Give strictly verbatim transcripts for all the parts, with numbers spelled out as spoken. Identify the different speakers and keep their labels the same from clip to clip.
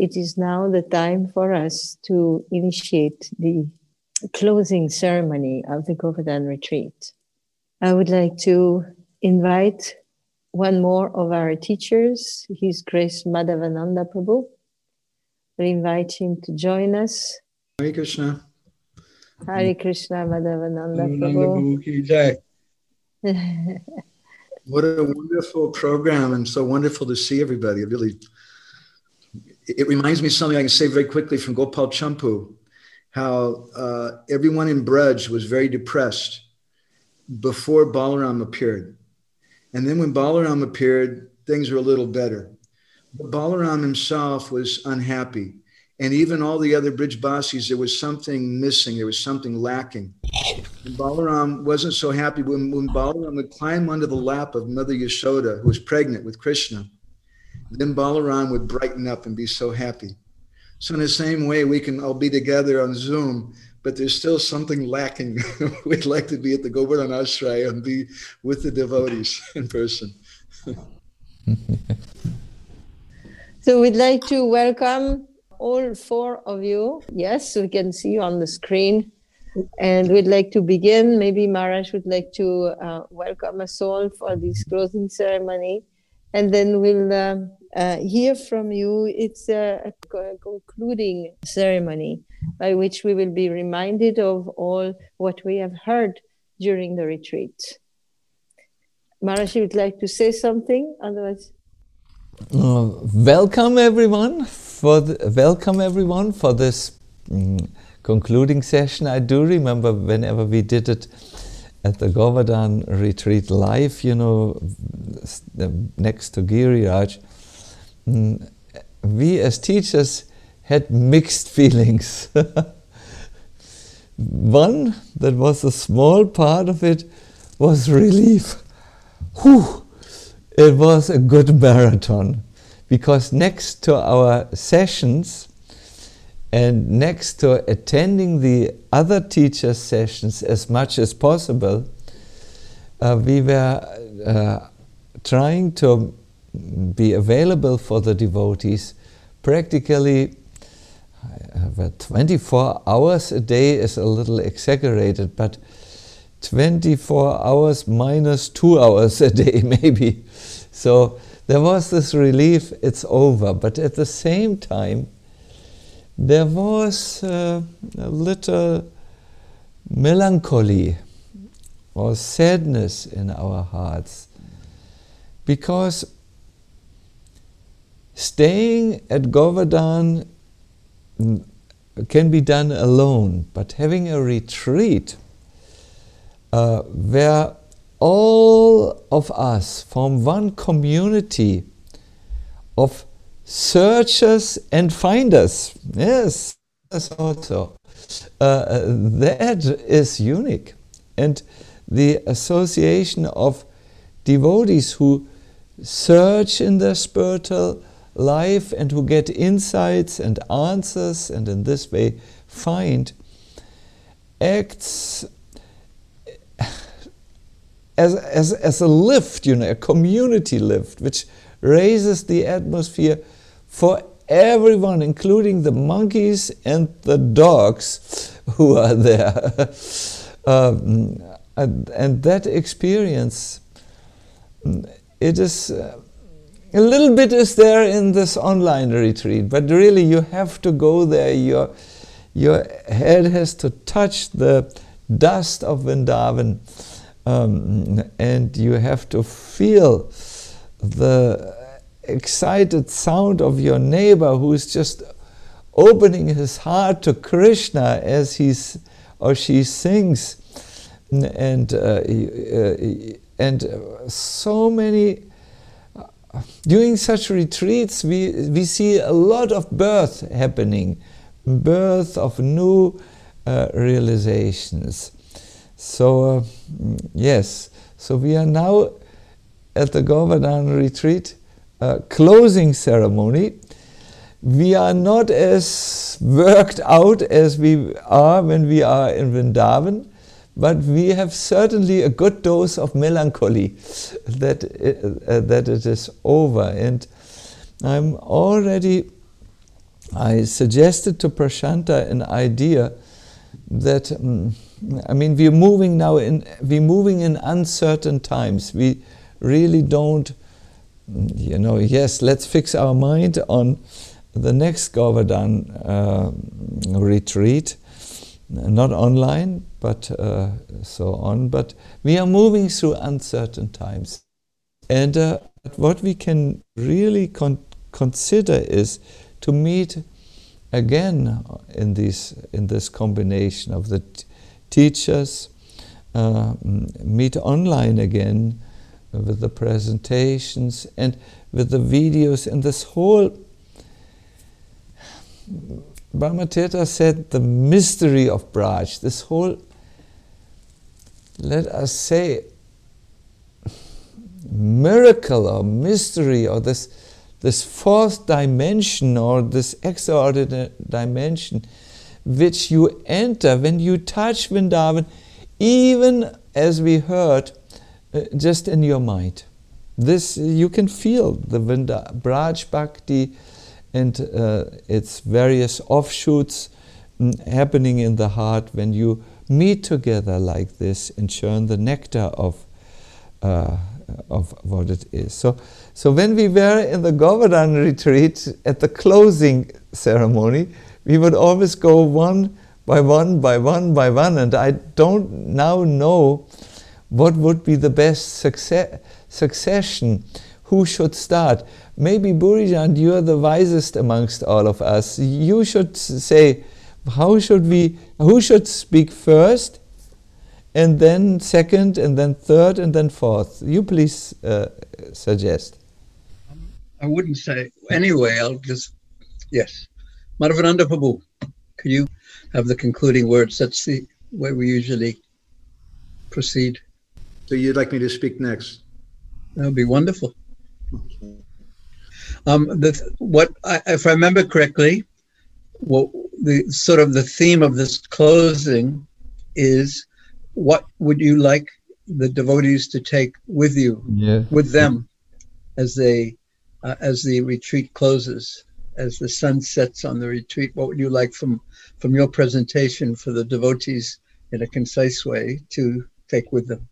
Speaker 1: it is now the time for us to initiate the closing ceremony of the Govardhan retreat. I would like to invite one more of our teachers, His Grace Madhavananda Prabhu. We invite him to join us.
Speaker 2: Hare Krishna.
Speaker 1: Hare Krishna, Madhavananda
Speaker 2: Prabhu ki jai.
Speaker 1: Prabhu.
Speaker 2: What a wonderful program, and so wonderful to see everybody. It really, it reminds me of something I can say very quickly from Gopal Champu, how uh, everyone in Braj was very depressed before Balaram appeared. And then when Balaram appeared, things were a little better. But Balaram himself was unhappy. And even all the other Brijbasis, there was something missing. There was something lacking. And Balaram wasn't so happy. When, when Balaram would climb under the lap of Mother Yashoda, who was pregnant with Krishna, then Balaram would brighten up and be so happy. So in the same way, we can all be together on Zoom, but there's still something lacking. We'd like to be at the Govardhan Ashraya and be with the devotees in person.
Speaker 1: So we'd like to welcome all four of you. Yes, we can see you on the screen. And we'd like to begin. Maybe Maharaj would like to uh, welcome us all for this closing ceremony. And then we'll uh, uh, hear from you. It's a, a concluding ceremony by which we will be reminded of all what we have heard during the retreat. Maharaj, would like to say something? Otherwise...
Speaker 3: Uh, welcome everyone for the, welcome everyone for this um, concluding session. I do remember whenever we did it at the Govardhan retreat live, you know, next to Giriraj, um, we as teachers had mixed feelings. One, that was a small part of it, was relief. Whew! It was a good marathon, because next to our sessions and next to attending the other teachers' sessions as much as possible, uh, we were uh, trying to be available for the devotees practically uh, twenty-four hours a day is a little exaggerated, but twenty-four hours minus two hours a day maybe. So there was this relief, it's over. But at the same time, there was uh, a little melancholy or sadness in our hearts, because staying at Govardhan can be done alone, but having a retreat uh, where all of us form one community of searchers and finders. Yes, that's also. Uh, that is unique. And the association of devotees who search in their spiritual life and who get insights and answers and in this way find, acts As, as, as a lift, you know, a community lift, which raises the atmosphere for everyone, including the monkeys and the dogs who are there. um, and, and that experience, it is, uh, a little bit is there in this online retreat, but really you have to go there. Your, your head has to touch the dust of Vrindavan. Um, and you have to feel the excited sound of your neighbor who's just opening his heart to Krishna as he's or she sings, and uh, and so many. During such retreats, we we see a lot of birth happening, birth of new uh, realizations. So, uh, yes, so we are now at the Govardhan retreat uh, closing ceremony. We are not as worked out as we are when we are in Vrindavan, but we have certainly a good dose of melancholy that it, uh, that it is over. And I'm already I suggested to Prashanta an idea that, um, I mean, we're moving now in, we're moving in uncertain times. We really don't, you know, yes, let's fix our mind on the next Govardhan uh, retreat, not online, but uh, so on. But we are moving through uncertain times. And uh, what we can really con consider is to meet again in this, in this combination of the t teachers, uh, meet online again with the presentations and with the videos, and this whole, Brahmatirtha said, the mystery of Braj, this whole, let us say, miracle or mystery, or this, this fourth dimension or this extraordinary dimension which you enter when you touch Vrindavan, even as we heard, uh, just in your mind. This, you can feel the Vrinda, Braj Bhakti and uh, its various offshoots mm, happening in the heart when you meet together like this and churn the nectar of uh, of what it is. So, so when we were in the Govardhan retreat at the closing ceremony, we would always go one by one, by one, by one, and I don't now know what would be the best success, succession, who should start. Maybe Burijan, you're the wisest amongst all of us. You should say, how should we, who should speak first, and then second, and then third, and then fourth. You please uh, suggest.
Speaker 4: I wouldn't say. Anyway, I'll just, yes. Madhavananda Prabhu, could you have the concluding words? That's the way we usually proceed.
Speaker 2: So you'd like me to speak next?
Speaker 4: That would be wonderful. Um, the, what I, if I remember correctly, what the sort of the theme of this closing is, what would you like the devotees to take with you,
Speaker 3: yeah.
Speaker 4: with them, as they, uh, as the retreat closes, as the sun sets on the retreat? What would you like from from your presentation for the devotees in a concise way to take with them?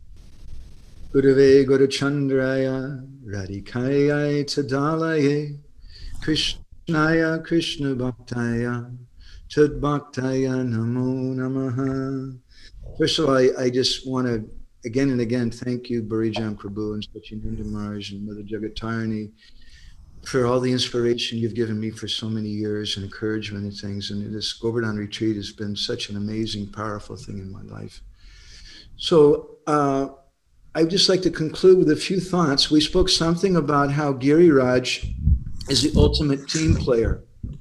Speaker 2: Gurave Guru Chandraya Radhikaya Tadalaye Krishnaya Krishna Bhaktaya Tad Bhaktaya Namo Namaha. First of all, I, I just want to again and again thank you, Burijan Prabhu and Sachinanda Maharaj and Mother Jagatarani, for all the inspiration you've given me for so many years and encouragement and things. And this Govardhan retreat has been such an amazing, powerful thing in my life. So uh, I'd just like to conclude with a few thoughts. We spoke something about how Giriraj is the ultimate team player.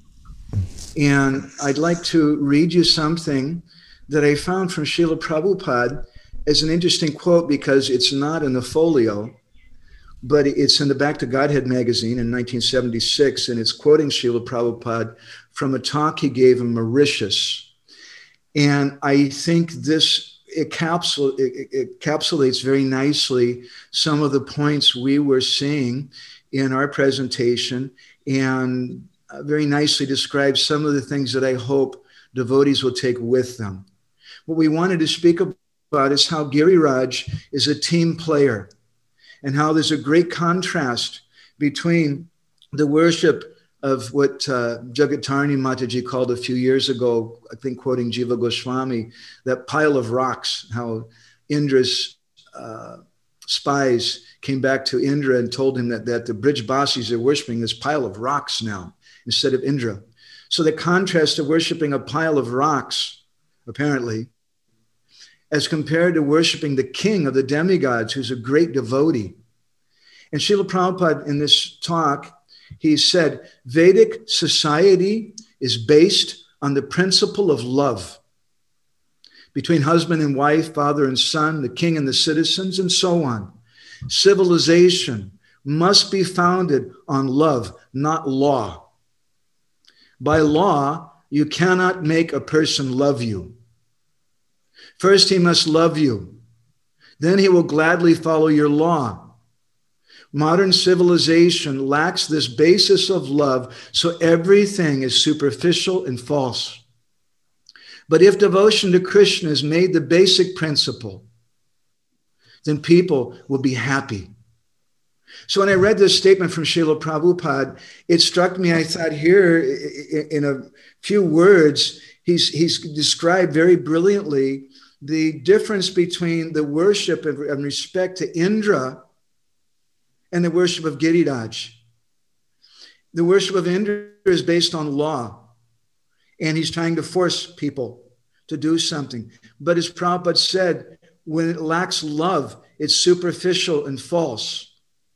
Speaker 2: And I'd like to read you something that I found from Srila Prabhupada as an interesting quote, because it's not in the folio, but it's in the Back to Godhead magazine in nineteen seventy-six, and it's quoting Srila Prabhupada from a talk he gave in Mauritius. And I think this it, capsul it, it encapsulates very nicely some of the points we were seeing in our presentation, and very nicely describes some of the things that I hope devotees will take with them. What we wanted to speak about is how Giriraj is a team player, and how there's a great contrast between the worship of what uh, Jagatarani Mataji called a few years ago, I think quoting Jiva Goswami, that pile of rocks, how Indra's uh, spies came back to Indra and told him that, that the Brijbasis are worshiping this pile of rocks now instead of Indra. So the contrast of worshiping a pile of rocks, apparently, as compared to worshiping the king of the demigods, who's a great devotee. And Srila Prabhupada, in this talk, he said, Vedic society is based on the principle of love between husband and wife, father and son, the king and the citizens, and so on. Civilization must be founded on love, not law. By law, you cannot make a person love you. First, he must love you. Then he will gladly follow your law. Modern civilization lacks this basis of love, so everything is superficial and false. But if devotion to Krishna is made the basic principle, then people will be happy. So when I read this statement from Srila Prabhupada, it struck me, I thought here in a few words, he's, he's described very brilliantly the difference between the worship and respect to Indra and the worship of Giriraj. The worship of Indra is based on law, and he's trying to force people to do something. But as Prabhupada said, when it lacks love, it's superficial and false.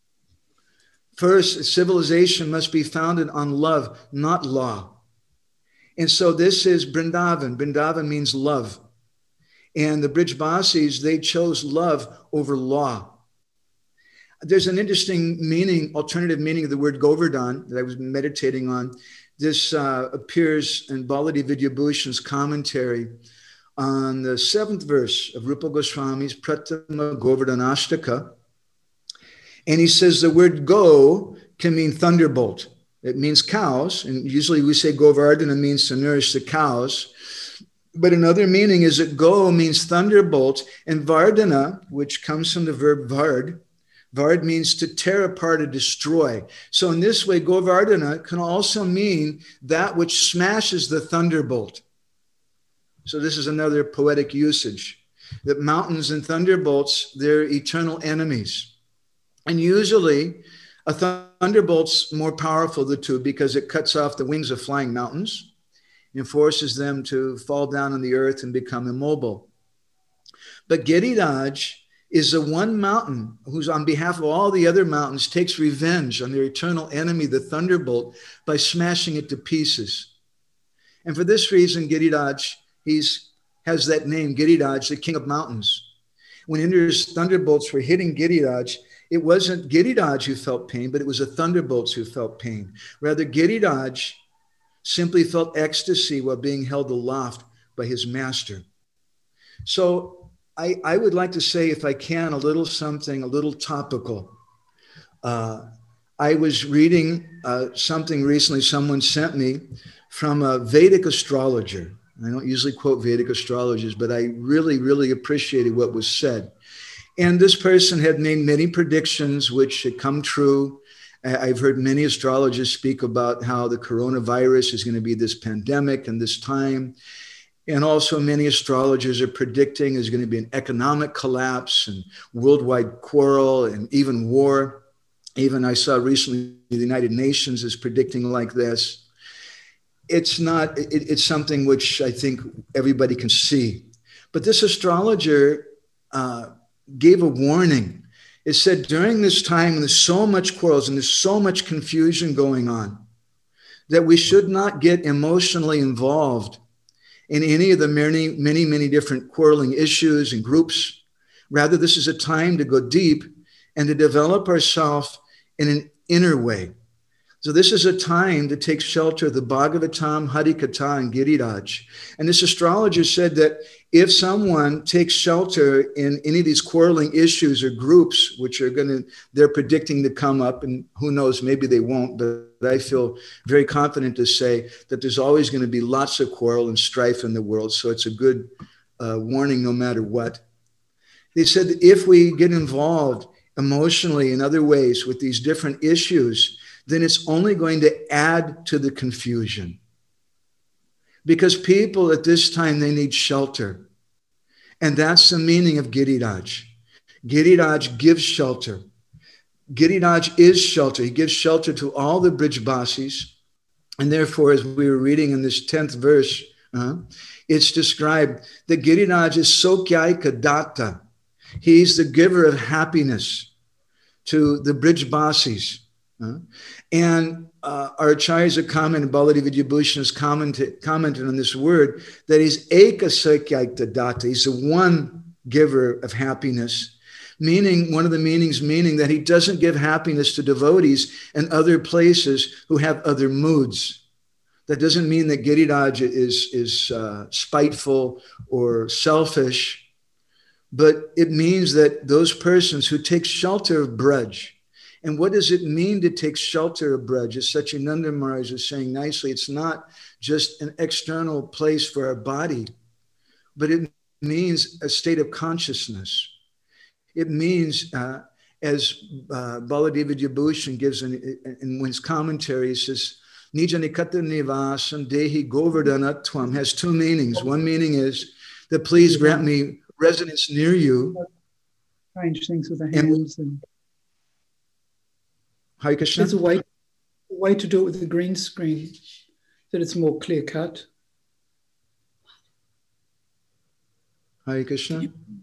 Speaker 2: First, civilization must be founded on love, not law. And so this is Vrindavan. Vrindavan means love. And the Brijbasis, they chose love over law. There's an interesting meaning, alternative meaning of the word Govardhan that I was meditating on. This uh, appears in Baladi Vidyabhushan's commentary on the seventh verse of Rupa Goswami's Pratama Govardhanashtaka. And he says the word go can mean thunderbolt. It means cows. And usually we say Govardhana means to nourish the cows. But another meaning is that go means thunderbolt. And Vardhana, which comes from the verb vard, vard means to tear apart or destroy. So in this way, Govardhana can also mean that which smashes the thunderbolt. So this is another poetic usage, that mountains and thunderbolts, they're eternal enemies. And usually a thunderbolt's more powerful of the two because it cuts off the wings of flying mountains and forces them to fall down on the earth and become immobile. But Giriraj is the one mountain who's on behalf of all the other mountains takes revenge on their eternal enemy, the thunderbolt, by smashing it to pieces. And for this reason, Giriraj, he's has that name, Giriraj, the king of mountains. When Indra's thunderbolts were hitting Giriraj, it wasn't Giriraj who felt pain, but it was the thunderbolts who felt pain. Rather, Giriraj simply felt ecstasy while being held aloft by his master. So I, I would like to say, if I can, a little something, a little topical. Uh, I was reading uh, something recently someone sent me from a Vedic astrologer. I don't usually quote Vedic astrologers, but I really, really appreciated what was said. And this person had made many predictions which had come true. I've heard many astrologers speak about how the coronavirus is going to be this pandemic and this time. And also many astrologers are predicting there's going to be an economic collapse and worldwide quarrel and even war. Even I saw recently the United Nations is predicting like this. It's not, it, it's something which I think everybody can see. But this astrologer uh, gave a warning. It said during this time, when there's so much quarrels and there's so much confusion going on, that we should not get emotionally involved in any of the many, many, many different quarreling issues and groups. Rather, this is a time to go deep and to develop ourselves in an inner way. So this is a time to take shelter of the Bhagavatam, Harikatha, and Giriraj. And this astrologer said that if someone takes shelter in any of these quarreling issues or groups, which are going to, they're predicting to come up, and who knows, maybe they won't, but I feel very confident to say that there's always going to be lots of quarrel and strife in the world. So it's a good uh, warning no matter what. They said that if we get involved emotionally in other ways with these different issues, then it's only going to add to the confusion. Because people at this time, they need shelter. And that's the meaning of Giriraj. Giriraj gives shelter. Giriraj is shelter. He gives shelter to all the Brijbasis. And therefore, as we were reading in this tenth verse, uh, it's described that Giriraj is Sokyaika Datta. He's the giver of happiness to the Brijbasis. Uh, and uh, our Acharyas comment, Baladi Vidyabhushan has commented, commented on this word, that he's Eka Sakyaita Datta. He's the one giver of happiness, meaning, one of the meanings, meaning that he doesn't give happiness to devotees in other places who have other moods. That doesn't mean that Giriraj is, is uh, spiteful or selfish, but it means that those persons who take shelter of Braj And what does it mean to take shelter of Braj? As Satchidananda Maharaj is saying nicely, it's not just an external place for our body, but it means a state of consciousness. It means, uh, as uh, Baladeva Vibhushan gives in, in his commentary, he says, Nija Nikata Nivasam Dehi Govardhanatvam has two meanings. One meaning is that please grant me residence near you.
Speaker 5: Strange things with the hands. And, and
Speaker 2: Hare Krishna.
Speaker 5: There's a way, a way to do it with the green screen, that it's more clear cut.
Speaker 2: Hare Krishna.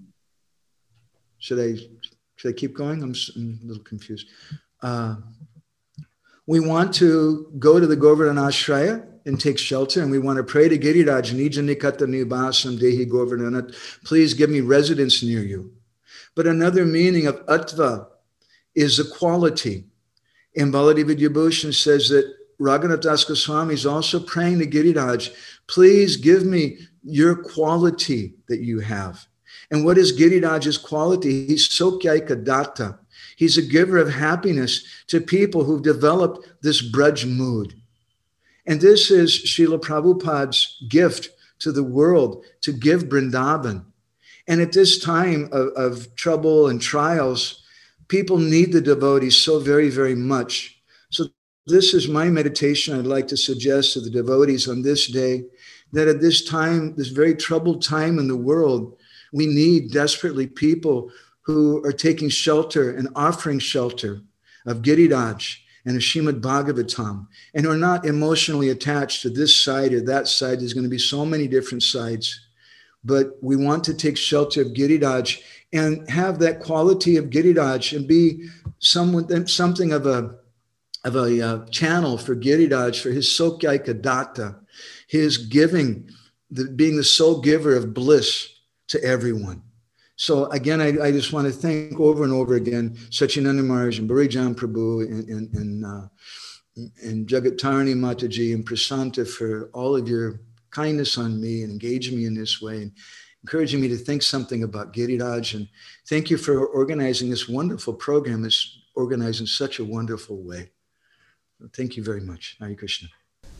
Speaker 2: Should I should I keep going? I'm, I'm a little confused. Uh, we want to go to the Govardhan Ashraya and take shelter, and we want to pray to Giriraj, Nija Nikata Nibasam Dehi Govardhanat. Please give me residence near you. But another meaning of Attva is a quality. And Baladeva Vibhushan says that Raghunath Das Goswami is also praying to Giriraj, please give me your quality that you have. And what is Giriraj's quality? He's Sokyaika Datta. He's a giver of happiness to people who've developed this Braj mood. And this is Srila Prabhupada's gift to the world, to give Vrindavan. And at this time of, of trouble and trials, people need the devotees so very, very much. So this is my meditation I'd like to suggest to the devotees on this day, that at this time, this very troubled time in the world, we need desperately people who are taking shelter and offering shelter of Giriraj and of Srimad Bhagavatam, and who are not emotionally attached to this side or that side. There's going to be so many different sides. But we want to take shelter of Giriraj and have that quality of Giriraj and be someone, something of a, of a uh, channel for Giriraj, for his Sokyaika Datta, his giving, the, being the sole giver of bliss to everyone. So again, I, I just want to thank over and over again Satchidananda Maharaj and Burijan Prabhu and, and, and, uh, and Jagat Tarini Mataji and Prasanta for all of your kindness on me and engaging me in this way and encouraging me to think something about Giriraj. And thank you for organizing this wonderful program. It's organized in such a wonderful way. Thank you very much. Hare Krishna.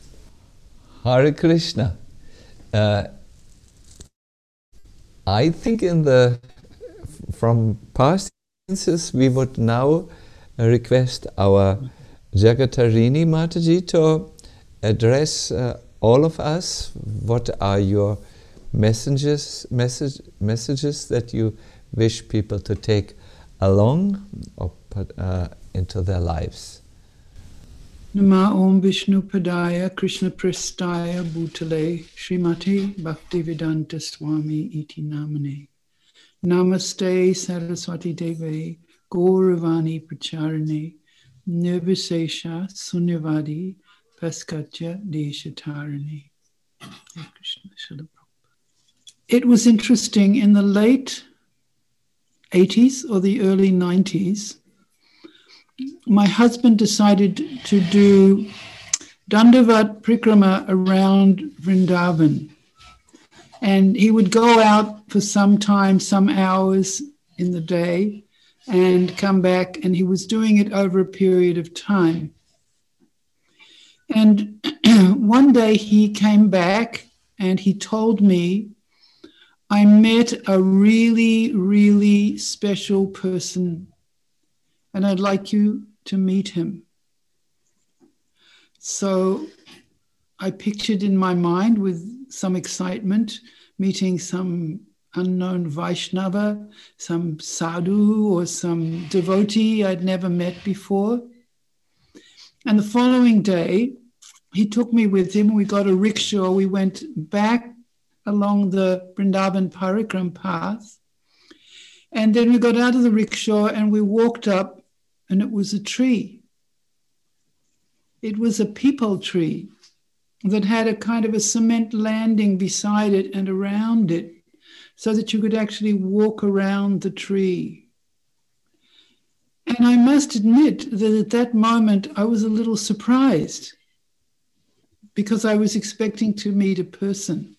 Speaker 3: Hare Krishna. Uh, I think in the from past instances we would now request our Jagatarini Mataji to address uh, all of us. What are your messages, message, messages that you wish people to take along or put uh, into their lives?
Speaker 5: Nama Om Vishnu Padaya Krishna Prestaya Bhutale Srimati Bhaktivedanta Swami Iti Namane Namaste Saraswati Deve Gauravani Pracharane Nirvisesha Sunyavadi Paskatya Deshatarani. It was interesting, in the late eighties or the early nineties, my husband decided to do Dandavat Prikrama around Vrindavan. And he would go out for some time, some hours in the day, and come back, and he was doing it over a period of time. And one day he came back and he told me, I met a really, really special person, and I'd like you to meet him. So I pictured in my mind with some excitement meeting some unknown Vaishnava, some sadhu or some devotee I'd never met before. And the following day, he took me with him. We got a rickshaw. We went back along the Vrindavan Parikram path. And then we got out of the rickshaw and we walked up, and it was a tree. It was a peepal tree that had a kind of a cement landing beside it and around it, so that you could actually walk around the tree. And I must admit that at that moment I was a little surprised, because I was expecting to meet a person.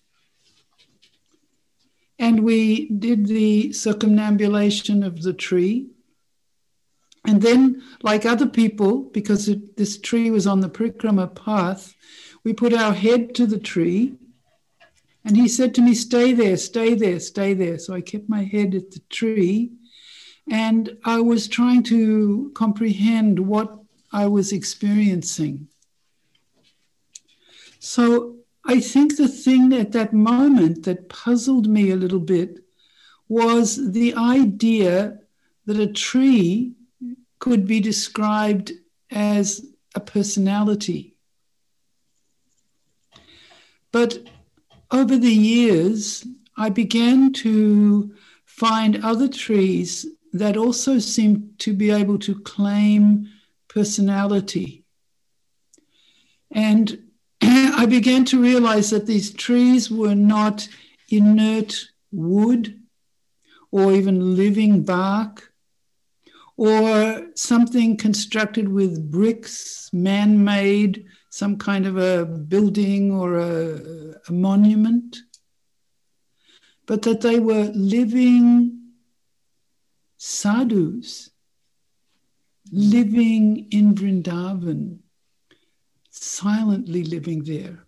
Speaker 5: And we did the circumambulation of the tree. And then, like other people, because it, this tree was on the Parikrama path, we put our head to the tree. And he said to me, stay there, stay there, stay there. So I kept my head at the tree. And I was trying to comprehend what I was experiencing. So I think the thing at that moment that puzzled me a little bit was the idea that a tree could be described as a personality. But over the years, I began to find other trees that also seemed to be able to claim personality. And I began to realize that these trees were not inert wood or even living bark or something constructed with bricks, man-made, some kind of a building or a, a monument, but that they were living sadhus, living in Vrindavan, silently living there.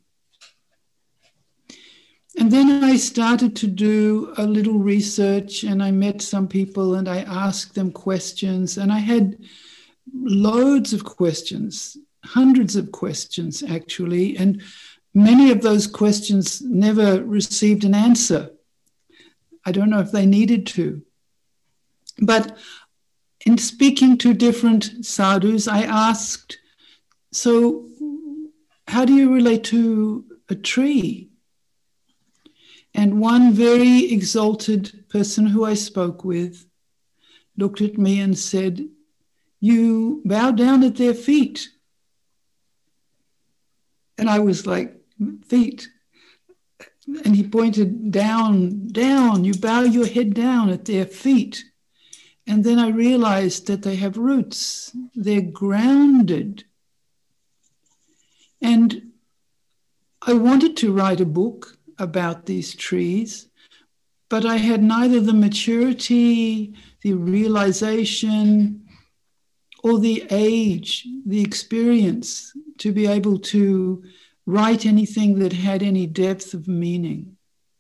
Speaker 5: And then I started to do a little research, and I met some people and I asked them questions, and I had loads of questions, hundreds of questions actually, and many of those questions never received an answer. I don't know if they needed to. But in speaking to different sadhus, I asked, so how do you relate to a tree? And one very exalted person who I spoke with looked at me and said, you bow down at their feet. And I was like, feet? And he pointed down, down, you bow your head down at their feet. And then I realized that they have roots, they're grounded. And I wanted to write a book about these trees, but I had neither the maturity, the realization, or the age, the experience to be able to write anything that had any depth of meaning.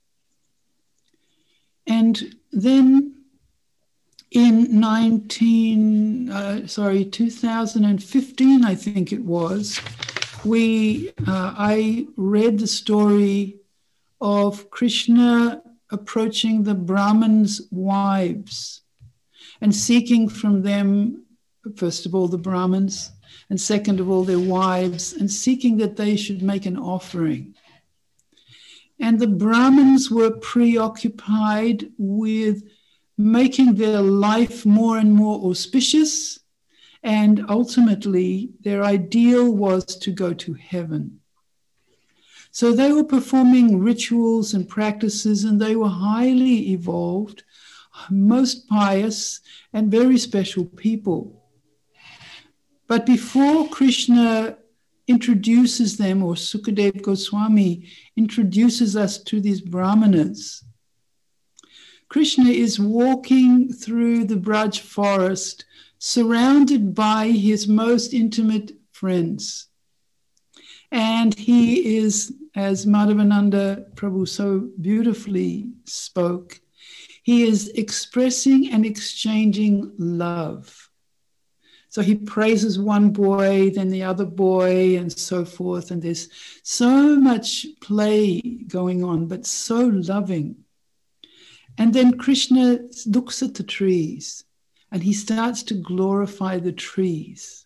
Speaker 5: And then in nineteen, uh, sorry, two thousand fifteen, I think it was, we, uh, I read the story of Krishna approaching the Brahmins' wives and seeking from them, first of all, the Brahmins, and second of all, their wives, and seeking that they should make an offering. And the Brahmins were preoccupied with making their life more and more auspicious, and ultimately their ideal was to go to heaven. So they were performing rituals and practices, and they were highly evolved, most pious, and very special people. But before Krishna introduces them, or Sukadeva Goswami introduces us to these Brahmanas, Krishna is walking through the Braj forest, surrounded by his most intimate friends. And he is, as Madhavananda Prabhu so beautifully spoke, he is expressing and exchanging love. So he praises one boy, then the other boy, and so forth. And there's so much play going on, but so loving. And then Krishna looks at the trees and he starts to glorify the trees.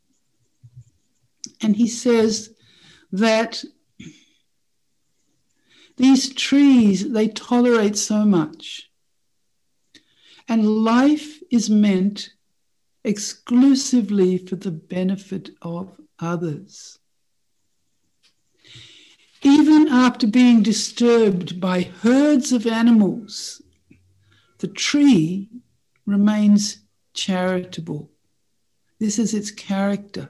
Speaker 5: And he says that these trees, they tolerate so much. And life is meant exclusively for the benefit of others. Even after being disturbed by herds of animals, the tree remains charitable. This is its character.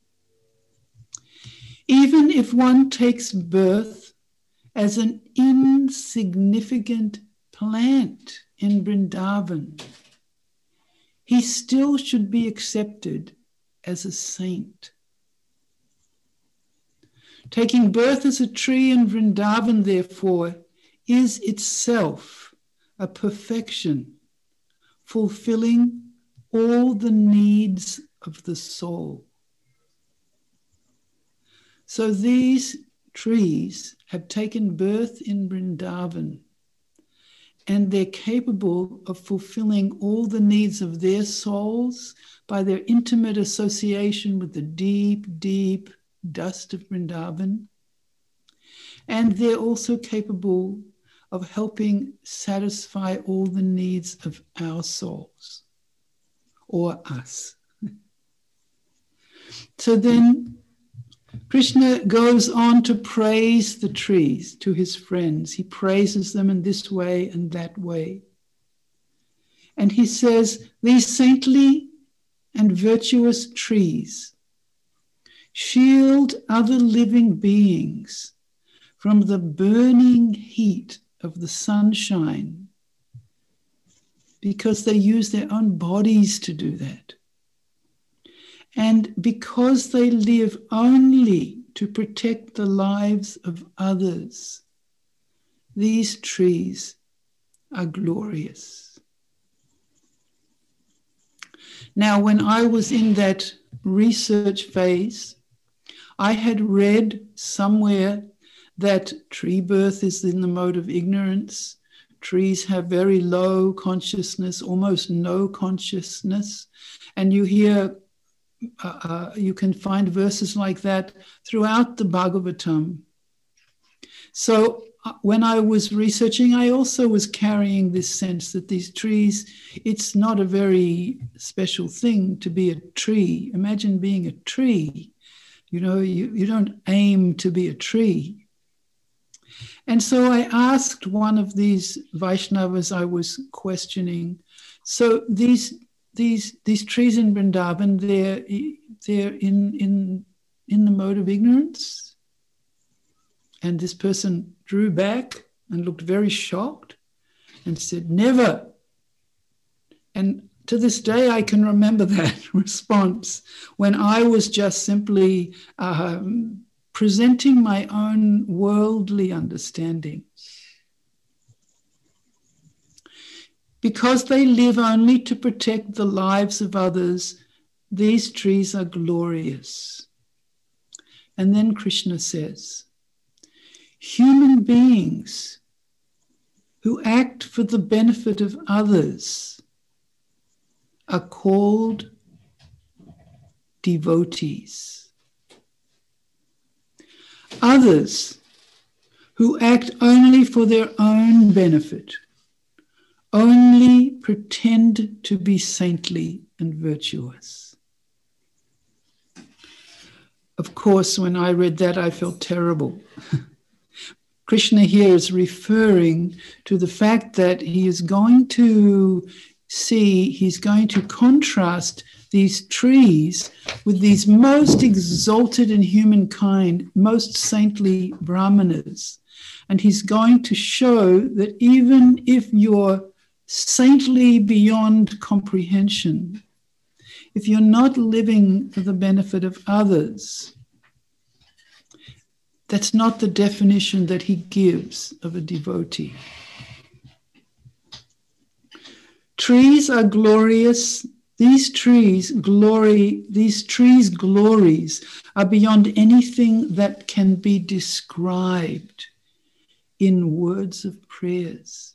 Speaker 5: Even if one takes birth as an insignificant plant in Vrindavan, he still should be accepted as a saint. Taking birth as a tree in Vrindavan, therefore, is itself a perfection, fulfilling all the needs of the soul. So these trees have taken birth in Vrindavan, and they're capable of fulfilling all the needs of their souls by their intimate association with the deep, deep dust of Vrindavan. And they're also capable of helping satisfy all the needs of our souls, or us. So then Krishna goes on to praise the trees to his friends. He praises them in this way and that way. And he says, these saintly and virtuous trees shield other living beings from the burning heat of the sunshine because they use their own bodies to do that. And because they live only to protect the lives of others, these trees are glorious. Now, when I was in that research phase, I had read somewhere that tree birth is in the mode of ignorance. Trees have very low consciousness, almost no consciousness. And you hear, uh, uh, you can find verses like that throughout the Bhagavatam. So uh, when I was researching, I also was carrying this sense that these trees, it's not a very special thing to be a tree. Imagine being a tree. You know, you, you don't aim to be a tree. And so I asked one of these Vaishnavas I was questioning, so these these these trees in Vrindavan, they're, they're in, in, in the mode of ignorance? And this person drew back and looked very shocked and said, never. And to this day, I can remember that response when I was just simply um, presenting my own worldly understanding. Because they live only to protect the lives of others, these trees are glorious. And then Krishna says, human beings who act for the benefit of others are called devotees. Others who act only for their own benefit only pretend to be saintly and virtuous. Of course, when I read that, I felt terrible. Krishna here is referring to the fact that he is going to see, he's going to contrast these trees with these most exalted in humankind, most saintly brahmanas. And he's going to show that even if you're saintly beyond comprehension, if you're not living for the benefit of others, that's not the definition that he gives of a devotee. Trees are glorious. These trees glory, these trees' glories are beyond anything that can be described in words of prayers.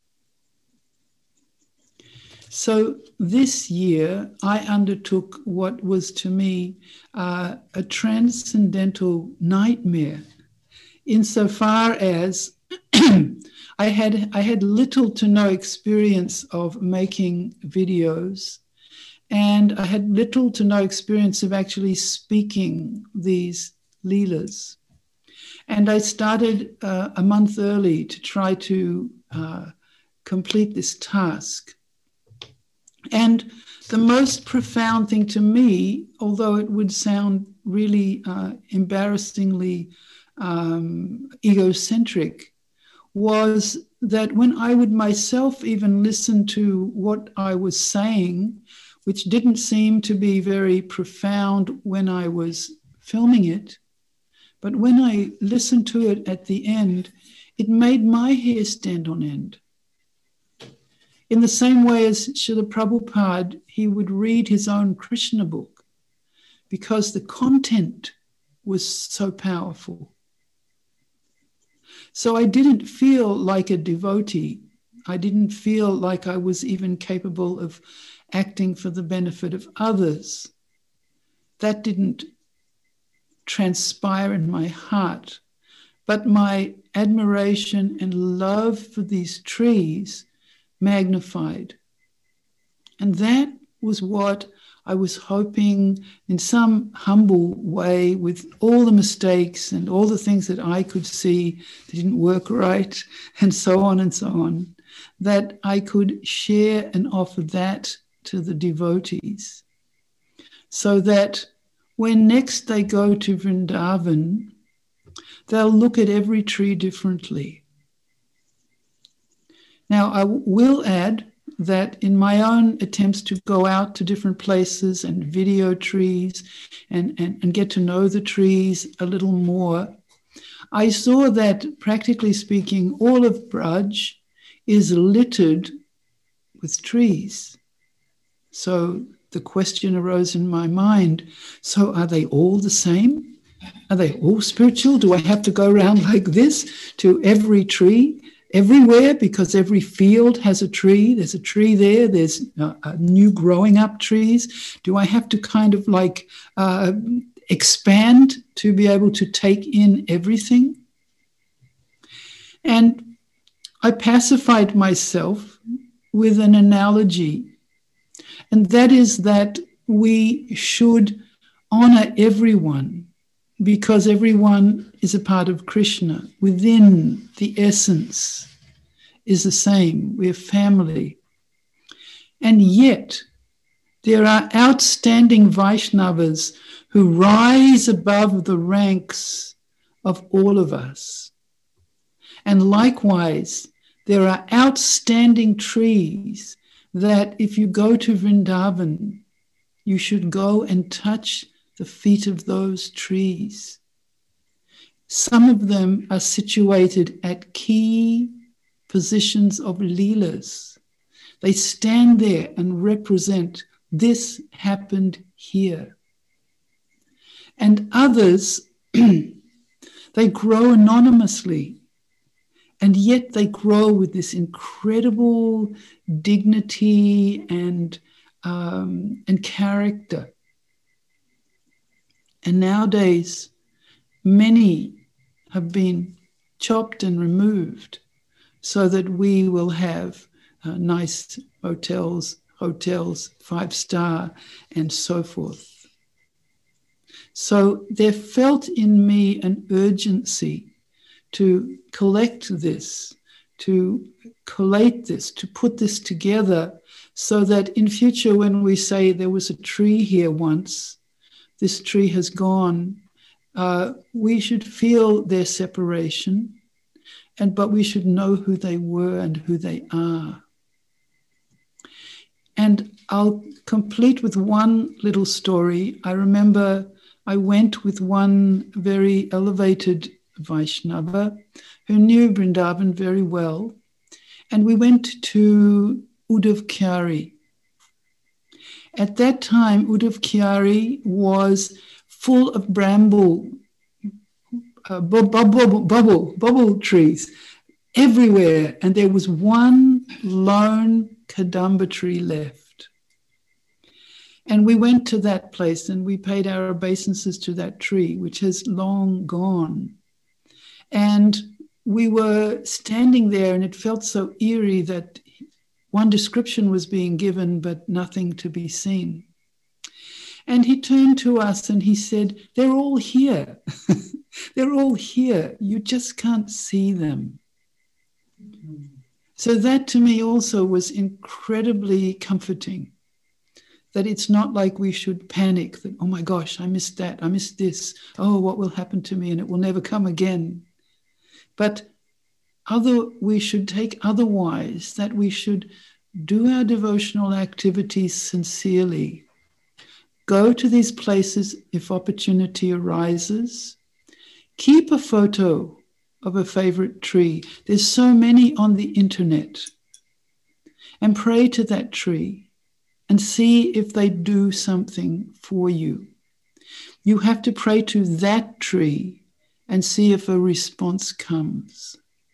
Speaker 5: So this year, I undertook what was to me uh, a transcendental nightmare, insofar as I had I had little to no experience of making videos, and I had little to no experience of actually speaking these leelas. And I started uh, a month early to try to uh, complete this task. And the most profound thing to me, although it would sound really uh, embarrassingly um, egocentric, was that when I would myself even listen to what I was saying, which didn't seem to be very profound when I was filming it, but when I listened to it at the end, it made my hair stand on end. In the same way as Srila Prabhupada, he would read his own Krishna book because the content was so powerful. So I didn't feel like a devotee. I didn't feel like I was even capable of acting for the benefit of others. That didn't transpire in my heart. But my admiration and love for these trees magnified. And that was what I was hoping in some humble way, with all the mistakes and all the things that I could see that didn't work right, and so on and so on, that I could share and offer that to the devotees, so that when next they go to Vrindavan, they'll look at every tree differently. Now, I will add that in my own attempts to go out to different places and video trees and, and, and get to know the trees a little more, I saw that, practically speaking, all of Braj is littered with trees. So the question arose in my mind, so are they all the same? Are they all spiritual? Do I have to go around like this to every tree? Everywhere, because every field has a tree. There's a tree there. There's uh, uh, new growing up trees. Do I have to kind of like uh, expand to be able to take in everything? And I pacified myself with an analogy, and that is that we should honor everyone, because everyone is a part of Krishna. Within the essence is the same. We're family. And yet, there are outstanding Vaishnavas who rise above the ranks of all of us. And likewise, there are outstanding trees that if you go to Vrindavan, you should go and touch the feet of those trees. Some of them are situated at key positions of leelas. They stand there and represent, this happened here. And others, they grow anonymously, and yet they grow with this incredible dignity and, um, and character. And nowadays, many have been chopped and removed so that we will have uh, nice hotels, hotels, five-star, and so forth. So there felt in me an urgency to collect this, to collate this, to put this together, so that in future when we say there was a tree here once, this tree has gone, uh, we should feel their separation, and but we should know who they were and who they are. And I'll complete with one little story. I remember I went with one very elevated Vaishnava who knew Vrindavan very well, and we went to Uddhav Kyari. At that time, Uddhav Kyari was full of bramble, uh, bubble, bubble, bubble trees everywhere, and there was one lone Kadamba tree left. And we went to that place and we paid our obeisances to that tree, which has long gone. And we were standing there, and it felt so eerie that one description was being given, but nothing to be seen. And he turned to us and he said, they're all here. They're all here. You just can't see them. Mm-hmm. So that to me also was incredibly comforting, that it's not like we should panic that, oh my gosh, I missed that, I missed this. Oh, what will happen to me? And it will never come again. But other, we should take otherwise, that we should do our devotional activities sincerely. Go to these places if opportunity arises. Keep a photo of a favorite tree. There's so many on the internet. And pray to that tree and see if they do something for you. You have to pray to that tree and see if a response comes.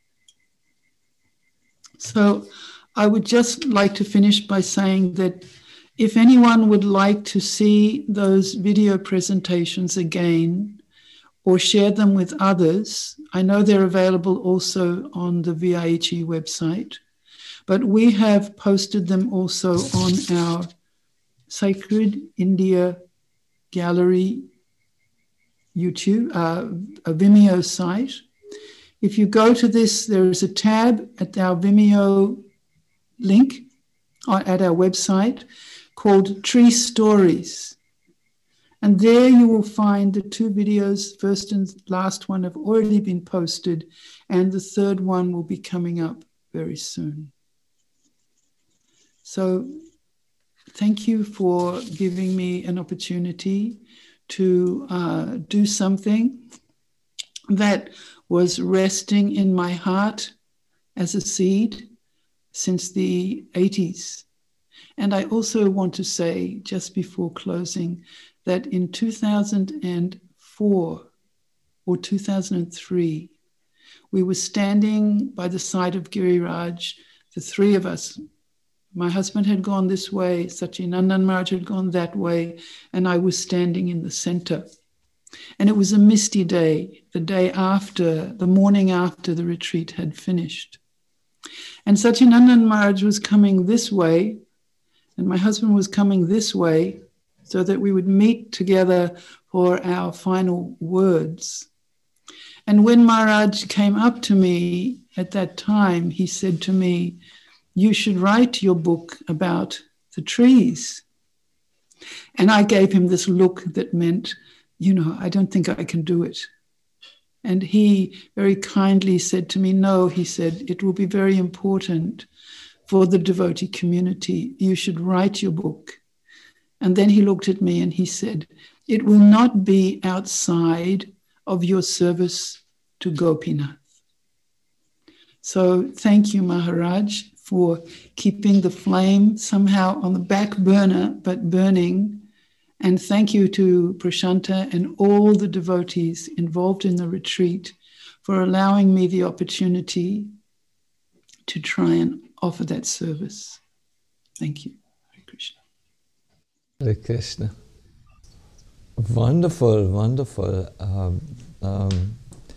Speaker 5: So I would just like to finish by saying that if anyone would like to see those video presentations again or share them with others, I know they're available also on the V I H E website, but we have posted them also on our Sacred India Gallery YouTube, uh, a Vimeo site. If you go to this, there is a tab at our Vimeo link at our website called Tree Stories. And there you will find the two videos, first and last one have already been posted, and the third one will be coming up very soon. So thank you for giving me an opportunity to uh, do something that was resting in my heart as a seed since the eighties. And I also want to say, just before closing, that in two thousand four or two thousand three, we were standing by the side of Giriraj, the three of us. My husband had gone this way, Satchidananda Maharaj had gone that way, and I was standing in the center. And it was a misty day, the day after, the morning after the retreat had finished. And Satchidananda Maharaj was coming this way, and my husband was coming this way, so that we would meet together for our final words. And when Maharaj came up to me at that time, he said to me, "You should write your book about the trees." And I gave him this look that meant, you know, I don't think I can do it. And he very kindly said to me, "No," he said, "it will be very important for the devotee community. You should write your book." And then he looked at me and he said, "It will not be outside of your service to Gopinath." So thank you, Maharaj, for keeping the flame somehow on the back burner, but burning. And thank you to Prashanta and all the devotees involved in the retreat for allowing me the opportunity to try and offer that service. Thank you. Hare Krishna.
Speaker 3: Hare Krishna. Wonderful, wonderful. Um, um,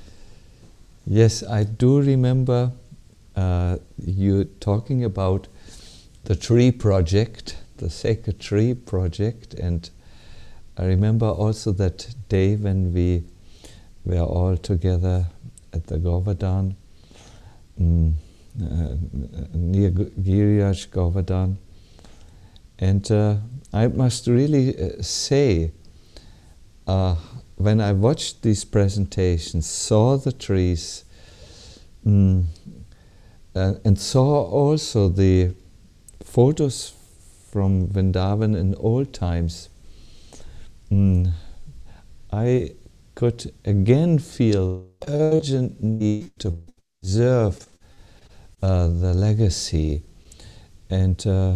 Speaker 3: yes, I do remember uh, you talking about the tree project, the Sacred Tree Project, and I remember also that day when we were all together at the Govardhan, um, uh, near Giriraj Govardhan, and uh, I must really uh, say, uh, when I watched these presentations, saw the trees, um, uh, and saw also the photos from Vrindavan in old times, um, I could again feel urgent need to preserve uh, the legacy. And uh,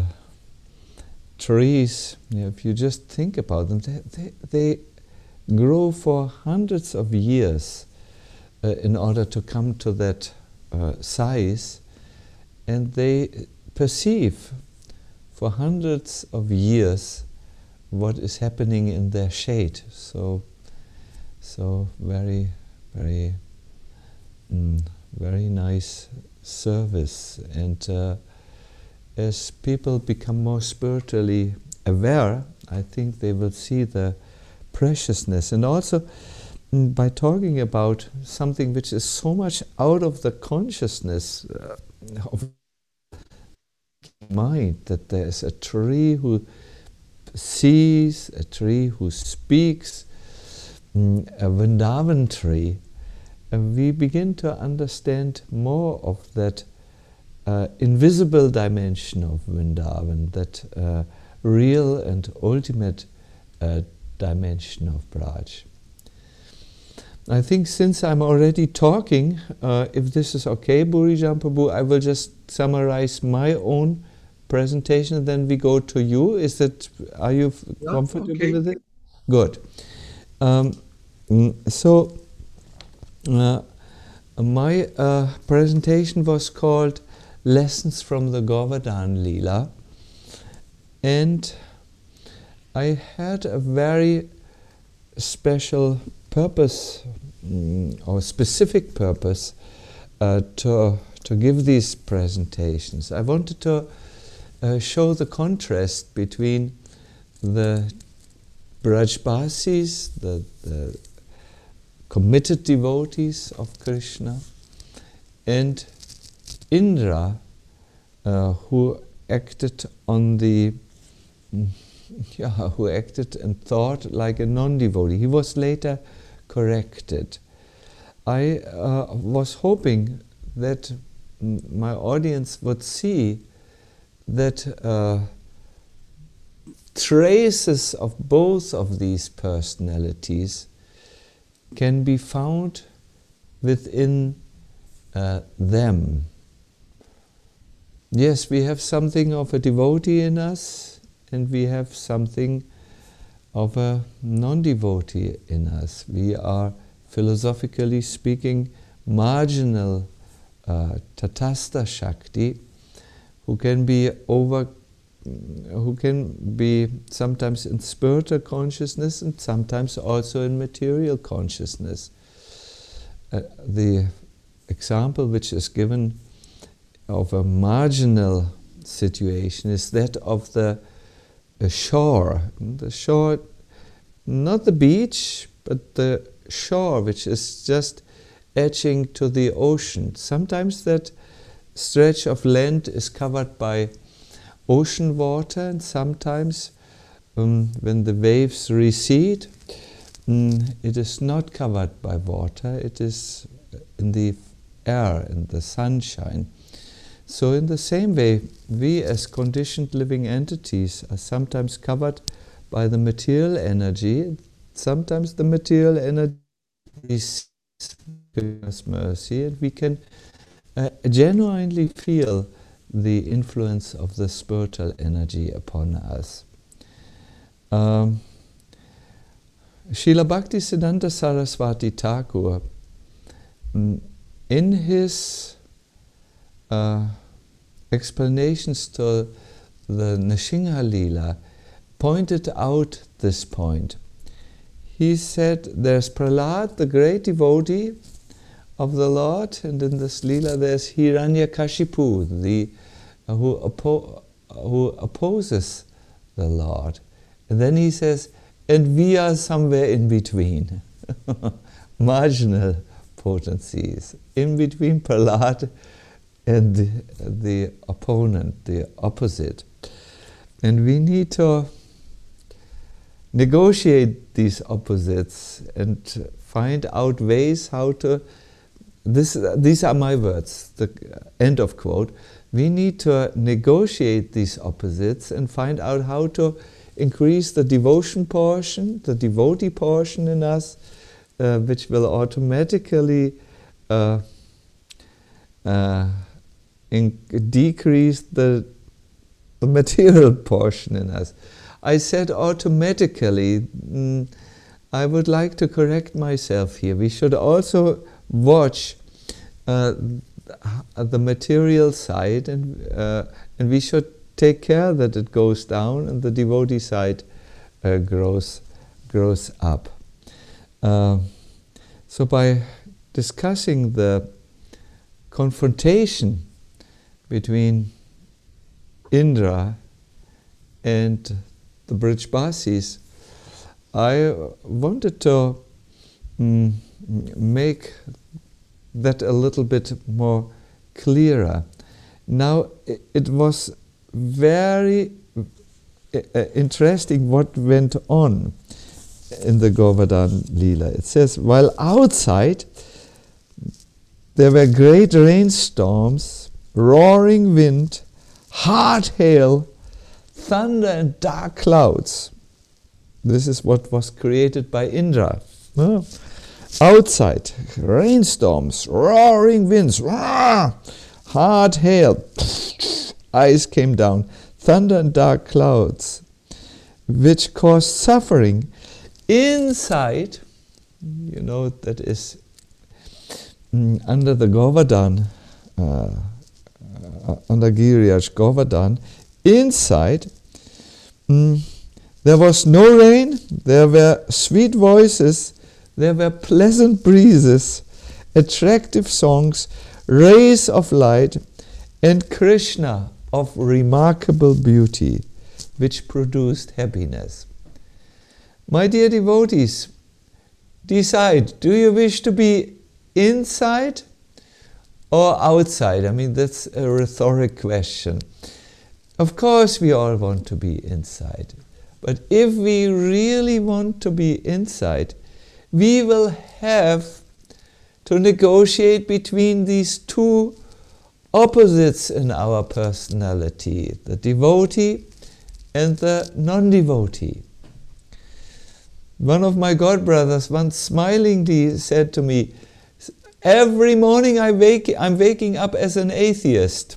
Speaker 3: trees, you know, if you just think about them, they, they, they grow for hundreds of years uh, in order to come to that uh, size, and they perceive for hundreds of years what is happening in their shade. So, so very, very, mm, very nice service. And uh, as people become more spiritually aware, I think they will see the preciousness. And also, mm, by talking about something which is so much out of the consciousness uh, of mind, that there is a tree who sees, a tree who speaks, mm, a Vrindavan tree, and we begin to understand more of that uh, invisible dimension of Vrindavan, that uh, real and ultimate uh, dimension of Braj. I think since I'm already talking, uh, if this is okay, Burijan Prabhu, I will just summarize my own presentation and then we go to you. Is that, are you
Speaker 4: Yeah,
Speaker 3: comfortable
Speaker 4: okay.
Speaker 3: with it? Good. Um, so, uh, my uh, presentation was called Lessons from the Govardhan Leela, and I had a very special purpose mm, or specific purpose uh, to, to give these presentations. I wanted to uh, show the contrast between the Brajbasis, the, the committed devotees of Krishna, and Indra, uh, who acted on the, yeah, who acted and thought like a non-devotee. He was later corrected. I uh, was hoping that m my audience would see that uh, traces of both of these personalities can be found within uh, them. Yes, we have something of a devotee in us, and we have something of a non-devotee in us. We are, philosophically speaking, marginal uh, Tatastha Shakti, who can be over who can be sometimes in spiritual consciousness and sometimes also in material consciousness. Uh, the example which is given of a marginal situation is that of the uh, shore. The shore, not the beach, but the shore, which is just edging to the ocean. Sometimes that stretch of land is covered by ocean water, and sometimes um, when the waves recede, um, it is not covered by water, it is in the air, in the sunshine. So in the same way, we as conditioned living entities are sometimes covered by the material energy, sometimes the material energy is mercy, and we can uh, genuinely feel the influence of the spiritual energy upon us. Um, Srila Bhaktisiddhanta Saraswati Thakur, mm, in his uh, explanations to the Nrsimha Leela, pointed out this point. He said, there's Prahlad, the great devotee of the Lord, and in this Leela there's Hiranyakashipu, the uh, who, oppo who opposes the Lord. And then he says, and we are somewhere in between, marginal potencies, in between Prahlad and the, the opponent, the opposite. And we need to negotiate these opposites and find out ways how to. This, these are my words, the end of quote. We need to negotiate these opposites and find out how to increase the devotion portion, the devotee portion in us, uh, which will automatically uh, uh, in decrease the, the material portion in us. I said automatically. Mm, I would like to correct myself here. We should also watch uh, the material side, and uh, and we should take care that it goes down and the devotee side uh, grows grows up. Uh, so by discussing the confrontation between Indra and the Brajbasis, I wanted to mm, make that a little bit more clearer. Now, it, it was very uh, interesting what went on in the Govardhan Leela. It says, while outside, there were great rainstorms, roaring wind, hard hail, thunder and dark clouds. This is what was created by Indra. Uh, outside, rainstorms, roaring winds, roar, hard hail, ice came down, thunder and dark clouds, which caused suffering. Inside, you know, that is mm, under the Govardhan, uh, uh, under Giriraj Govardhan, inside, mm, there was no rain, there were sweet voices, there were pleasant breezes, attractive songs, rays of light, and Krishna of remarkable beauty, which produced happiness. My dear devotees, decide, do you wish to be inside or outside? I mean, that's a rhetoric question. Of course, we all want to be inside. But if we really want to be inside, we will have to negotiate between these two opposites in our personality, the devotee and the non-devotee. One of my godbrothers once smilingly said to me, every morning I wake, I'm waking up as an atheist.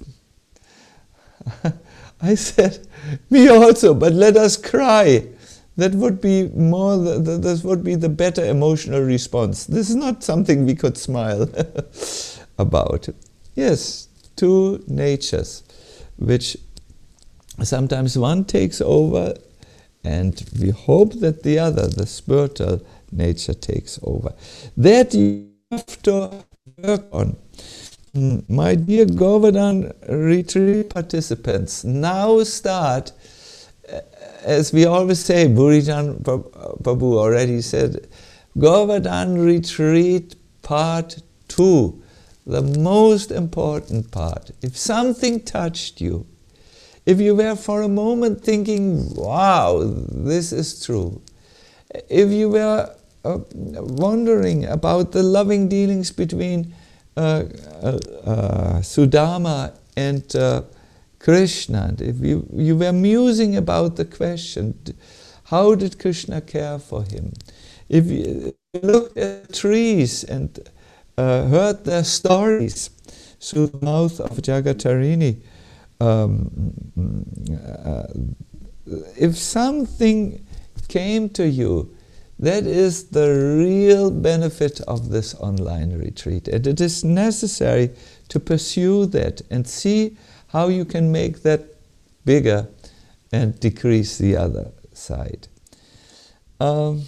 Speaker 3: I said, me also, but let us cry. That would be more, the, the, this would be the better emotional response. This is not something we could smile about. Yes, two natures, which sometimes one takes over, and we hope that the other, the spiritual nature, takes over. That you have to work on. My dear Govardhan retreat participants, now start, as we always say, Burijan Babu already said, Govardhan retreat part two, the most important part. If something touched you, if you were for a moment thinking, wow, this is true, if you were uh, wondering about the loving dealings between uh, uh, uh, Sudama and uh, Krishna, and if you, you were musing about the question, how did Krishna care for him? If you looked at trees and uh, heard their stories through the mouth of Jagatarini, Um, uh, if something came to you, that is the real benefit of this online retreat. And it is necessary to pursue that and see how you can make that bigger and decrease the other side. Um,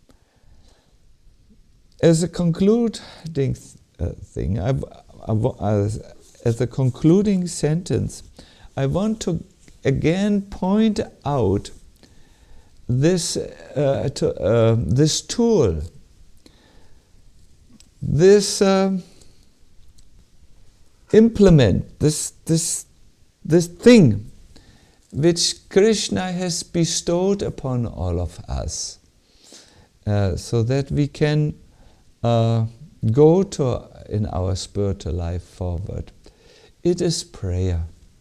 Speaker 3: as a concluding th uh, thing, I've, I've, I've, as a concluding sentence, I want to again point out this, uh, to, uh, this tool, this uh, implement, this, this, this thing which Krishna has bestowed upon all of us, uh, so that we can uh, go to in our spiritual life forward. It is prayer.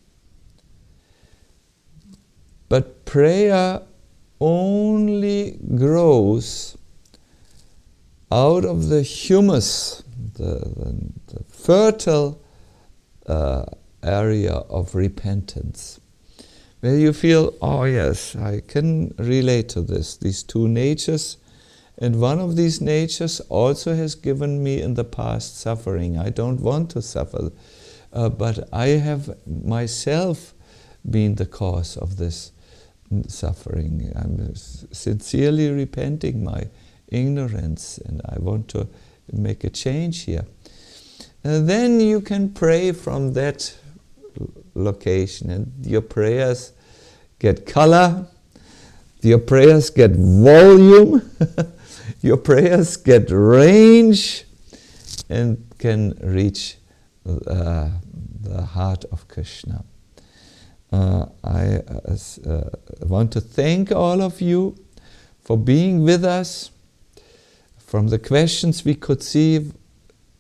Speaker 3: But prayer only grows out of the humus, the, the, the fertile uh, area of repentance, where you feel, oh yes, I can relate to this, these two natures, and one of these natures also has given me in the past suffering. I don't want to suffer, uh, but I have myself been the cause of this suffering. I'm sincerely repenting my ignorance, and I want to make a change here. And then you can pray from that location, and your prayers get color, your prayers get volume, your prayers get range, and can reach uh, the heart of Krishna. Uh, I uh, uh, want to thank all of you for being with us. From the questions we could see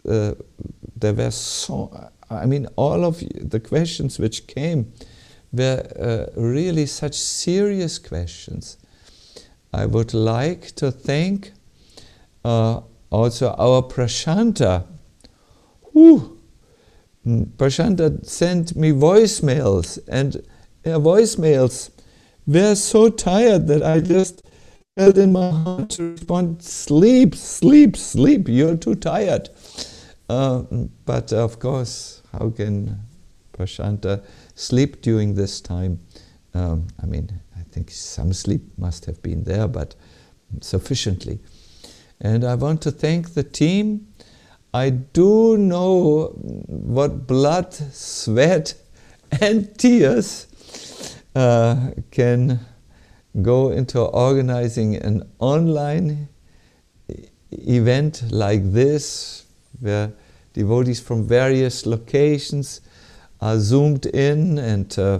Speaker 3: uh, there were so, I mean, all of the questions which came were uh, really such serious questions. I would like to thank uh, also our Prashanta. Whew. Prashanta sent me voicemails, and her voicemails were so tired that I just felt in my heart to respond, sleep, sleep, sleep, you're too tired. Uh, but of course, how can Prashanta sleep during this time? Um, I mean, I think some sleep must have been there, but sufficiently. And I want to thank the team. I do know what blood, sweat, and tears uh, can go into organizing an online e- event like this, where devotees from various locations are zoomed in, and uh,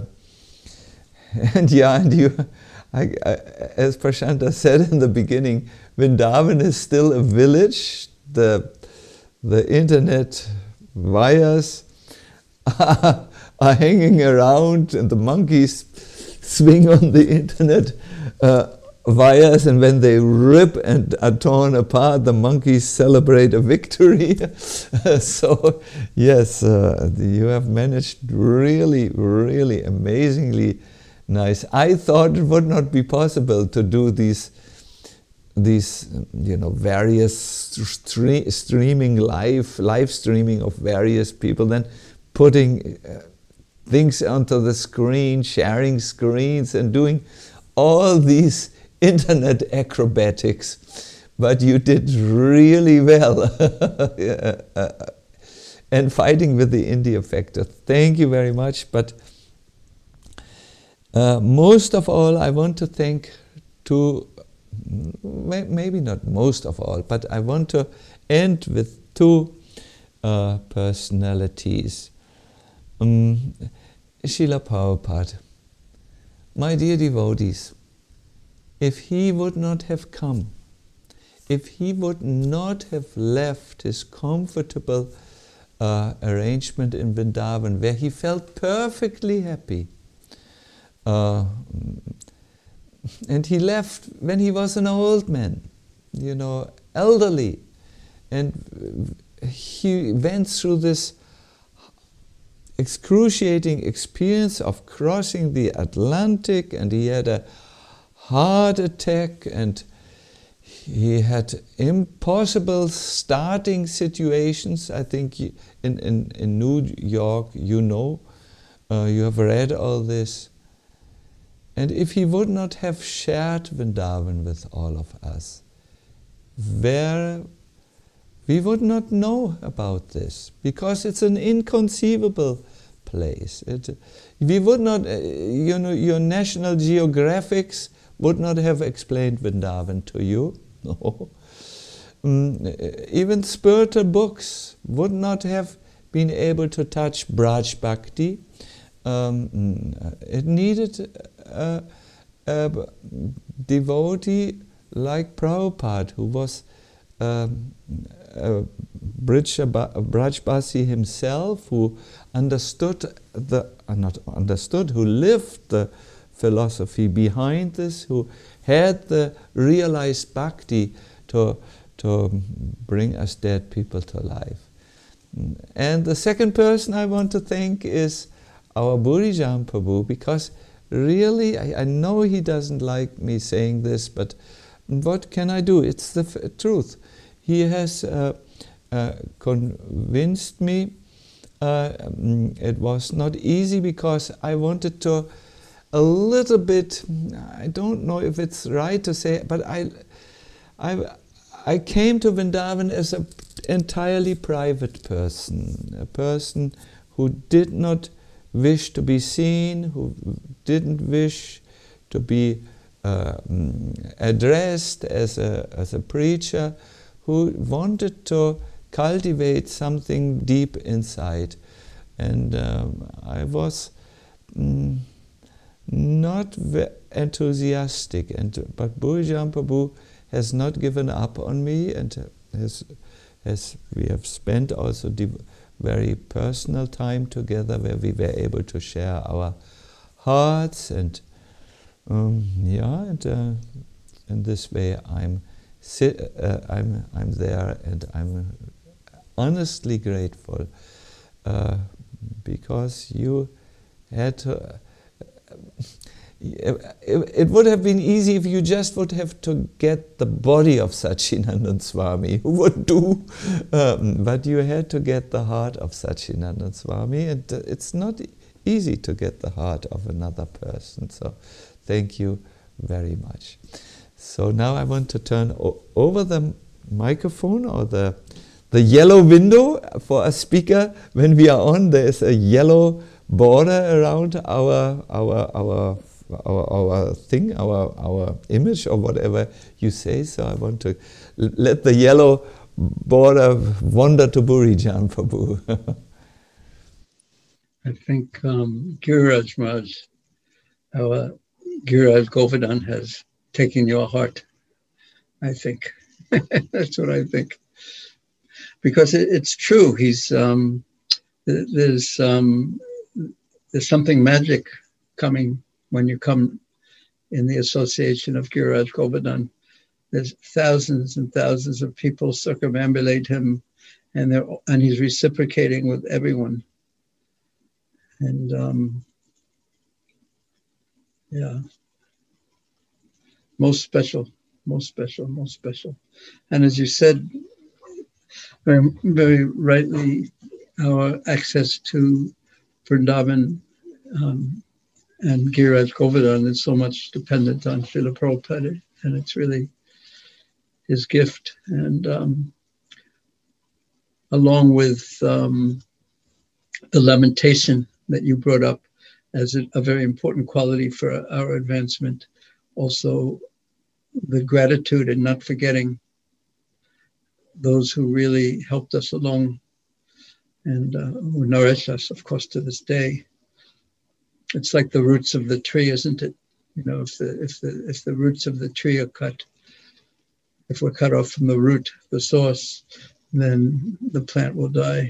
Speaker 3: and yeah, and you, I, I, as Prashanta said in the beginning, Vrindavan is still a village. The the internet wires are, are hanging around, and the monkeys swing on the internet uh, wires, and when they rip and are torn apart, the monkeys celebrate a victory. So yes, uh, you have managed really, really amazingly nice. I thought it would not be possible to do these these you know various stre- streaming live live streaming of various people, then putting uh, things onto the screen, sharing screens, and doing all these internet acrobatics. But you did really well. uh, and fighting with the India factor. Thank you very much. But uh, most of all, I want to thank two, may, maybe not most of all, but I want to end with two uh, personalities. Um, Srila Prabhupada, my dear devotees, if he would not have come, if he would not have left his comfortable uh, arrangement in Vrindavan, where he felt perfectly happy, uh, and he left when he was an old man, you know, elderly, and he went through this excruciating experience of crossing the Atlantic, and he had a heart attack, and he had impossible starting situations. I think in, in, in New York, you know, uh, you have read all this. And if he would not have shared Vrindavan with all of us, where we would not know about this, because it's an inconceivable place. It, we would not, uh, you know, your National Geographics would not have explained Vrindavan to you. No. Um, even spiritual books would not have been able to touch Braj Bhakti. Um, it needed a, a devotee like Prabhupada, who was um, a Brajbasi himself, who understood the, uh, not understood, who lived the philosophy behind this, who had the realized bhakti to, to bring us dead people to life. And the second person I want to thank is our Burijan Prabhu, because really, I, I know he doesn't like me saying this, but what can I do? It's the f- truth. He has uh, uh, convinced me. Uh, it was not easy, because I wanted to a little bit, I don't know if it's right to say, but I, I, I came to Vrindavan as an entirely private person, a person who did not wish to be seen, who didn't wish to be uh, addressed as a, as a preacher, who wanted to cultivate something deep inside. And um, I was mm, not ve- enthusiastic, and but Burijan Prabhu has not given up on me, and has as we have spent also div- very personal time together, where we were able to share our hearts, and um, yeah, and uh, in this way I'm si- uh, I'm I'm there, and I'm honestly grateful uh, because you had to. It, it would have been easy if you just would have to get the body of Satchidananda Swami, who would do, um, but you had to get the heart of Satchidananda Swami, and uh, it's not easy to get the heart of another person. So thank you very much. So now I want to turn o- over the microphone, or the the yellow window for a speaker. When we are on, there is a yellow border around our our our our our thing, our our image, or whatever you say. So I want to l- let the yellow border wander to Burijan Prabhu.
Speaker 4: I think um, Giriraj Maharaj, our Giriraj Govardhan has taken your heart. I think that's what I think, because it, it's true. He's um, th- there's um, there's something magic coming when you come in the association of Giriraj Govardhan. There's thousands and thousands of people circumambulate him, and they're and he's reciprocating with everyone. And um, yeah, most special, most special, most special. And as you said, very, very rightly, our access to Vrindavan um, and Giriraj Govardhan is so much dependent on Srila Prabhupada, and it's really his gift. And um, along with um, the lamentation that you brought up as a, a very important quality for our advancement, also the gratitude and not forgetting those who really helped us along and uh, who nourish us, of course, to this day. It's like the roots of the tree, isn't it? You know, if the if the if the roots of the tree are cut, if we're cut off from the root, the source, then the plant will die.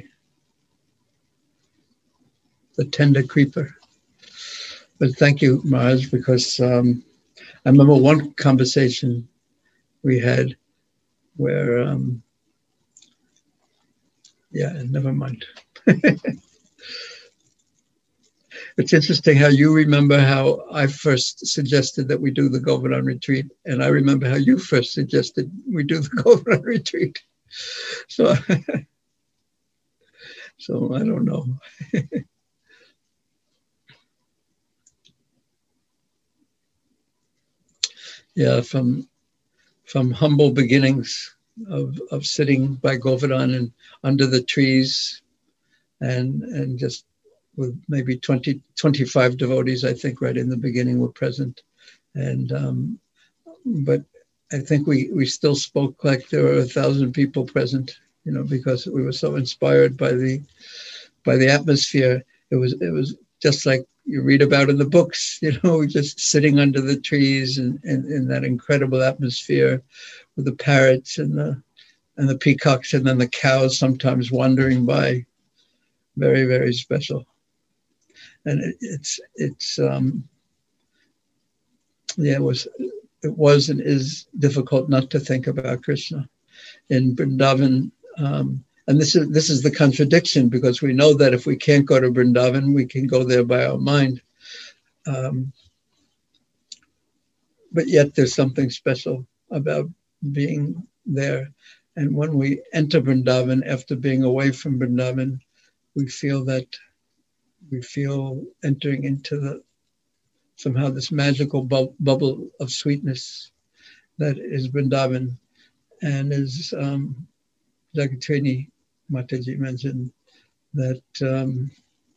Speaker 4: The tender creeper. But thank you, Maharaj, because um, I remember one conversation we had where, um, yeah, never mind. It's interesting how you remember how I first suggested that we do the Govardhan retreat, and I remember how you first suggested we do the Govardhan retreat. So, so I don't know. Yeah, from from humble beginnings of of sitting by Govardhan and under the trees, and and just with maybe twenty, twenty-five devotees, I think, right in the beginning were present. And, um, but I think we, we still spoke like there were a thousand people present, you know, because we were so inspired by the, by the atmosphere. It was, it was just like you read about in the books, you know, just sitting under the trees and in that incredible atmosphere with the parrots and the, and the peacocks, and then the cows sometimes wandering by. Very, very special. And it, it's, it's, um, yeah, it was, it was and is difficult not to think about Krishna in Vrindavan. Um, and this is, this is the contradiction, because we know that if we can't go to Vrindavan, we can go there by our mind. Um, but yet there's something special about being there. And when we enter Vrindavan after being away from Vrindavan, we feel that we feel entering into the somehow this magical bu- bubble of sweetness that is Vrindavan. And as um, Jagatrini Mataji mentioned, that um,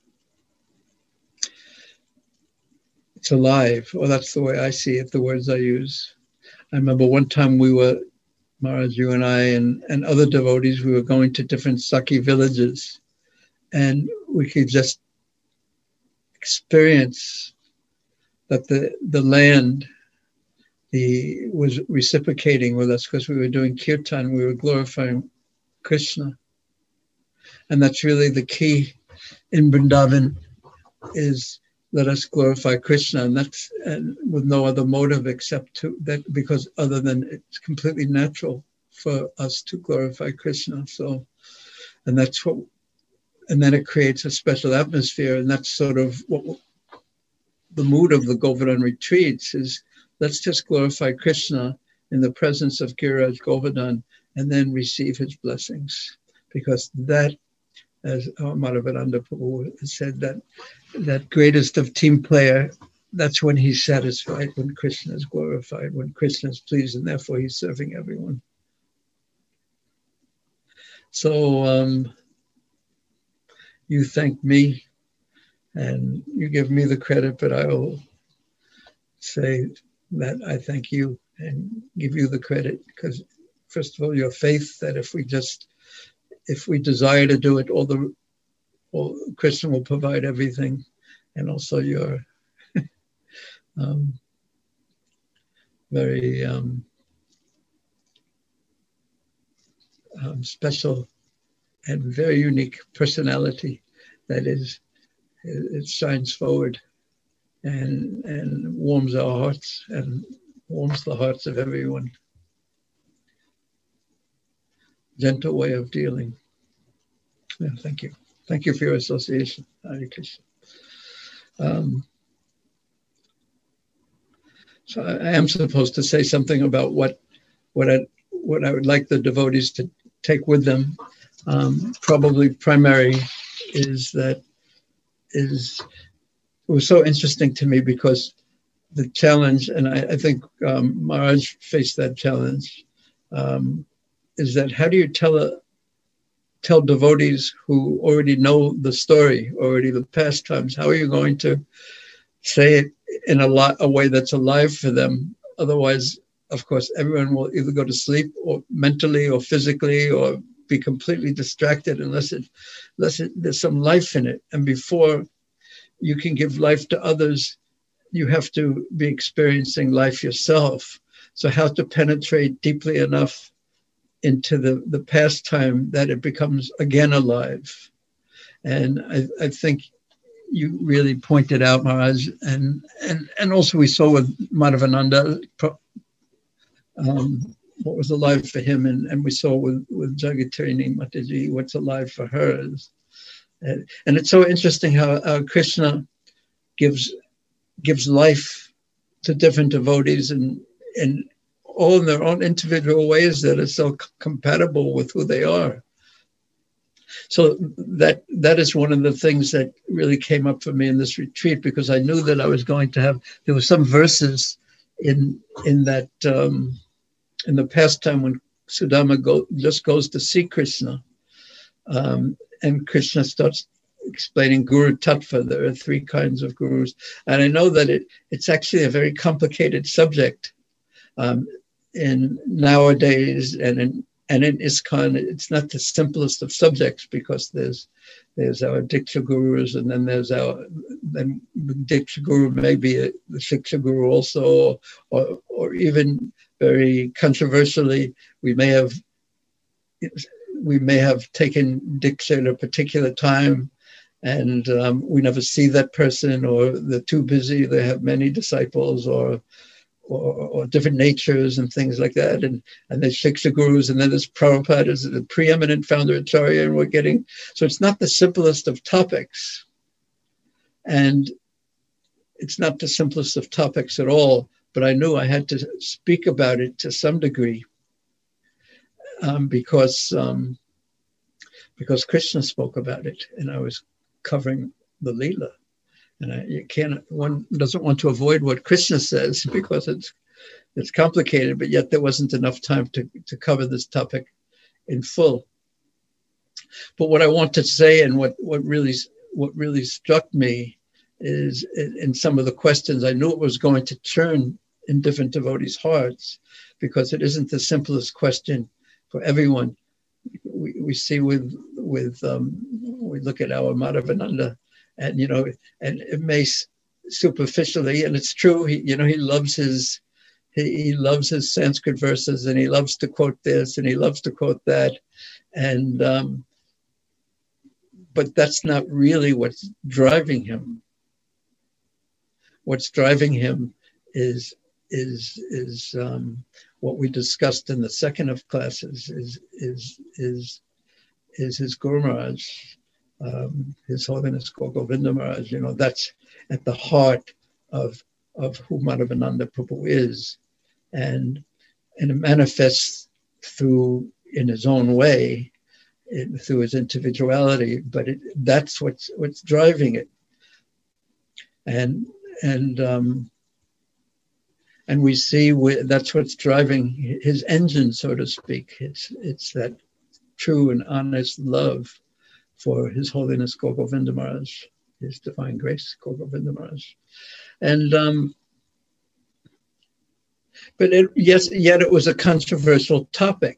Speaker 4: it's alive. Well, that's the way I see it, the words I use. I remember one time we were, Maharaj, you and I and, and other devotees, we were going to different Saki villages, and we could just experience that the, the land the, was reciprocating with us, because we were doing kirtan, we were glorifying Krishna. And that's really the key in Vrindavan, is let us glorify Krishna, and that's and with no other motive except to that, because other than it's completely natural for us to glorify Krishna. So, and that's what, and then it creates a special atmosphere, and that's sort of what the mood of the Govardhan retreats is. Let's just glorify Krishna in the presence of Giriraj Govardhan, and then receive his blessings, because that, as Madhavananda Prabhu said, that that greatest of team player, that's when he's satisfied, when Krishna is glorified, when Krishna is pleased, and therefore he's serving everyone. So um, you thank me, and you give me the credit, but I will say that I thank you and give you the credit, because first of all, your faith that if we just, if we desire to do it, all the, all, Krishna will provide everything, and also your um, very um, um, special and very unique personality that is, it, it shines forward and and warms our hearts and warms the hearts of everyone. Gentle way of dealing. Yeah, thank you. Thank you for your association. Hare Krishna. Um, so I, I am supposed to say something about what what I what I would like the devotees to take with them. Um, probably primary is that is it was so interesting to me because the challenge, and I, I think um, Maharaj faced that challenge, um, is that how do you tell a tell devotees who already know the story, already the pastimes, how are you going to say it in a, lot, a way that's alive for them? Otherwise, of course, everyone will either go to sleep or mentally or physically or be completely distracted unless it, unless it, there's some life in it. And before you can give life to others, you have to be experiencing life yourself. So how to penetrate deeply enough into the, the pastime that it becomes again alive. And I, I think you really pointed out, Maharaj, and, and, and also we saw with Madhavananda, um, what was alive for him, and, and we saw with, with Jagatarini Mataji, what's alive for her. Is, and, and it's so interesting how uh, Krishna gives gives life to different devotees and, and all in their own individual ways that are so c- compatible with who they are. So that that is one of the things that really came up for me in this retreat, because I knew that I was going to have, there were some verses in in that, um, in the pastime when Sudama go, just goes to see Krishna, um, and Krishna starts explaining Guru Tattva. There are three kinds of gurus. And I know that it, it's actually a very complicated subject. Um, in nowadays and in and in ISKCON, it's not the simplest of subjects, because there's there's our Diksha Gurus, and then there's our then the Diksha Guru may be a, the Shiksha Guru also, or or even very controversially, we may have we may have taken Diksha at a particular time, and um, we never see that person, or they're too busy, they have many disciples, or Or, or different natures and things like that. And, and there's Shiksha Gurus, and then there's Prabhupada as the preeminent founder Acharya, and we're getting, so it's not the simplest of topics. And it's not the simplest of topics at all, but I knew I had to speak about it to some degree um, because, um, because Krishna spoke about it, and I was covering the Leela. And I, you can't, one doesn't want to avoid what Krishna says because it's it's complicated, but yet there wasn't enough time to, to cover this topic in full. But what I want to say, and what, what really what really struck me is in, in some of the questions, I knew it was going to churn in different devotees' hearts, because it isn't the simplest question for everyone. We, we see with, with um, we look at our Madhavananda, and, you know, and it may superficially, and it's true, he, you know, he loves his, he, he loves his Sanskrit verses, and he loves to quote this, and he loves to quote that. And um, but that's not really what's driving him. What's driving him is is is um, what we discussed in the second of classes. Is is is is his Guru Maharaj, um, His Holiness Gaur Govinda Maharaj. You know, that's at the heart of of who Madhavananda Prabhu is, and and it manifests through in his own way, it, through his individuality. But it, that's what's what's driving it, and and um, and we see we, that's what's driving his engine, so to speak. It's it's that true and honest love for His Holiness Gaur Govinda Maharaj, His Divine Grace Gaur Govinda Maharaj. And um, but it, yes, yet it was a controversial topic.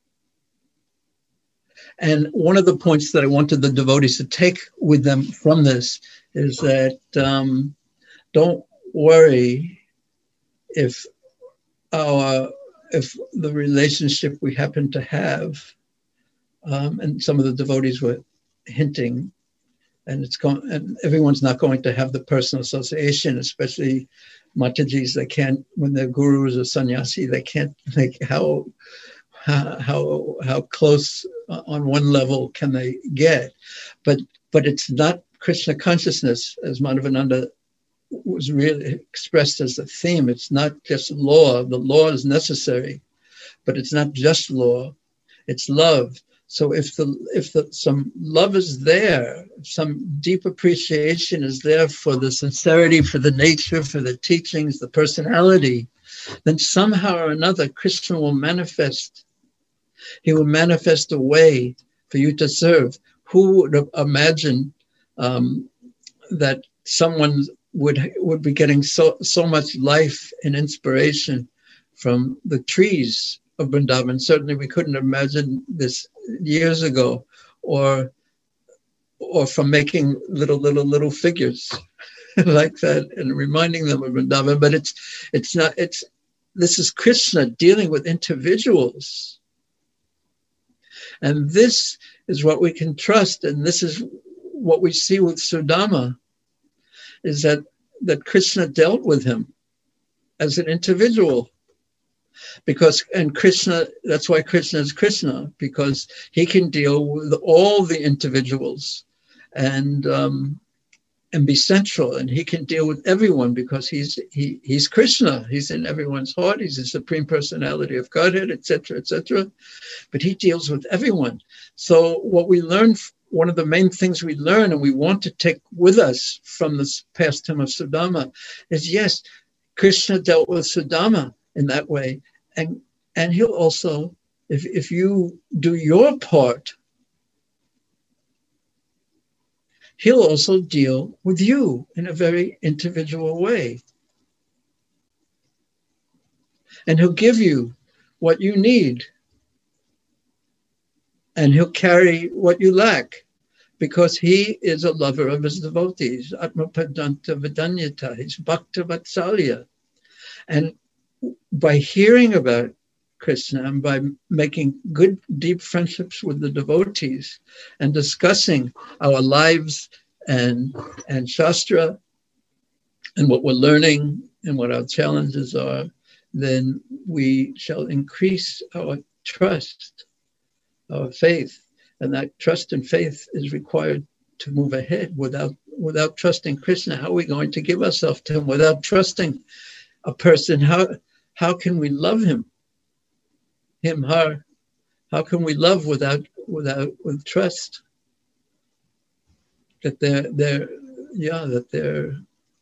Speaker 4: And one of the points that I wanted the devotees to take with them from this is that um, don't worry if our if the relationship we happen to have, um, and some of the devotees were hinting, and it's going, and everyone's not going to have the personal association, especially Matajis. They can't, when they're gurus or sannyasi, they can't like how how how how close on one level can they get, but but it's not Krishna consciousness, as Madhavananda was really expressed as a theme. It's not just law. The law is necessary, but it's not just law. It's love. So if the if the some love is there, some deep appreciation is there for the sincerity, for the nature, for the teachings, the personality, then somehow or another Krishna will manifest. He will manifest a way for you to serve. Who would imagine um, that someone would would be getting so so much life and inspiration from the trees of Vrindavan? Certainly we couldn't imagine this years ago, or or from making little little little figures like that and reminding them of Vrindavan. But it's it's not it's this is Krishna dealing with individuals, and this is what we can trust, and this is what we see with Sudama, is that that Krishna dealt with him as an individual. Because, and Krishna, that's why Krishna is Krishna, because he can deal with all the individuals and um, and be central, and he can deal with everyone because he's he he's Krishna. He's in everyone's heart. He's the Supreme Personality of Godhead, et cetera, et cetera. But he deals with everyone. So what we learn, one of the main things we learn, and we want to take with us from this pastime of Sudama, is yes, Krishna dealt with Sudama in that way. And and he'll also, if, if you do your part, he'll also deal with you in a very individual way. And he'll give you what you need. And he'll carry what you lack, because he is a lover of his devotees. Atmapadanta Vidanyata, he's Bhakta Vatsalya. And by hearing about Krishna and by making good, deep friendships with the devotees and discussing our lives and, and Shastra and what we're learning and what our challenges are, then we shall increase our trust, our faith. And that trust and faith is required to move ahead. Without, without trusting Krishna, how are we going to give ourselves to him? Without trusting a person, how how can we love him? Him, her. How can we love without without with trust? That they're they're yeah, that they're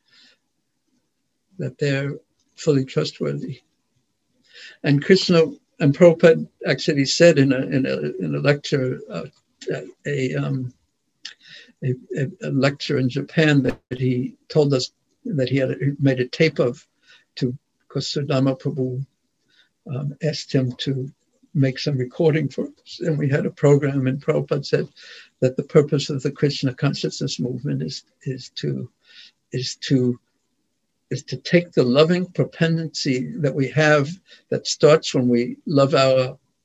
Speaker 4: that they're fully trustworthy. And Krishna and Prabhupada actually said in a in a in a lecture uh, a um a, a lecture in Japan that he told us that he had made a tape of, to because Sudama Prabhu um, asked him to make some recording for us. And we had a program, and Prabhupada said that the purpose of the Krishna consciousness movement is, is to is to is to take the loving propensity that we have that starts when we love our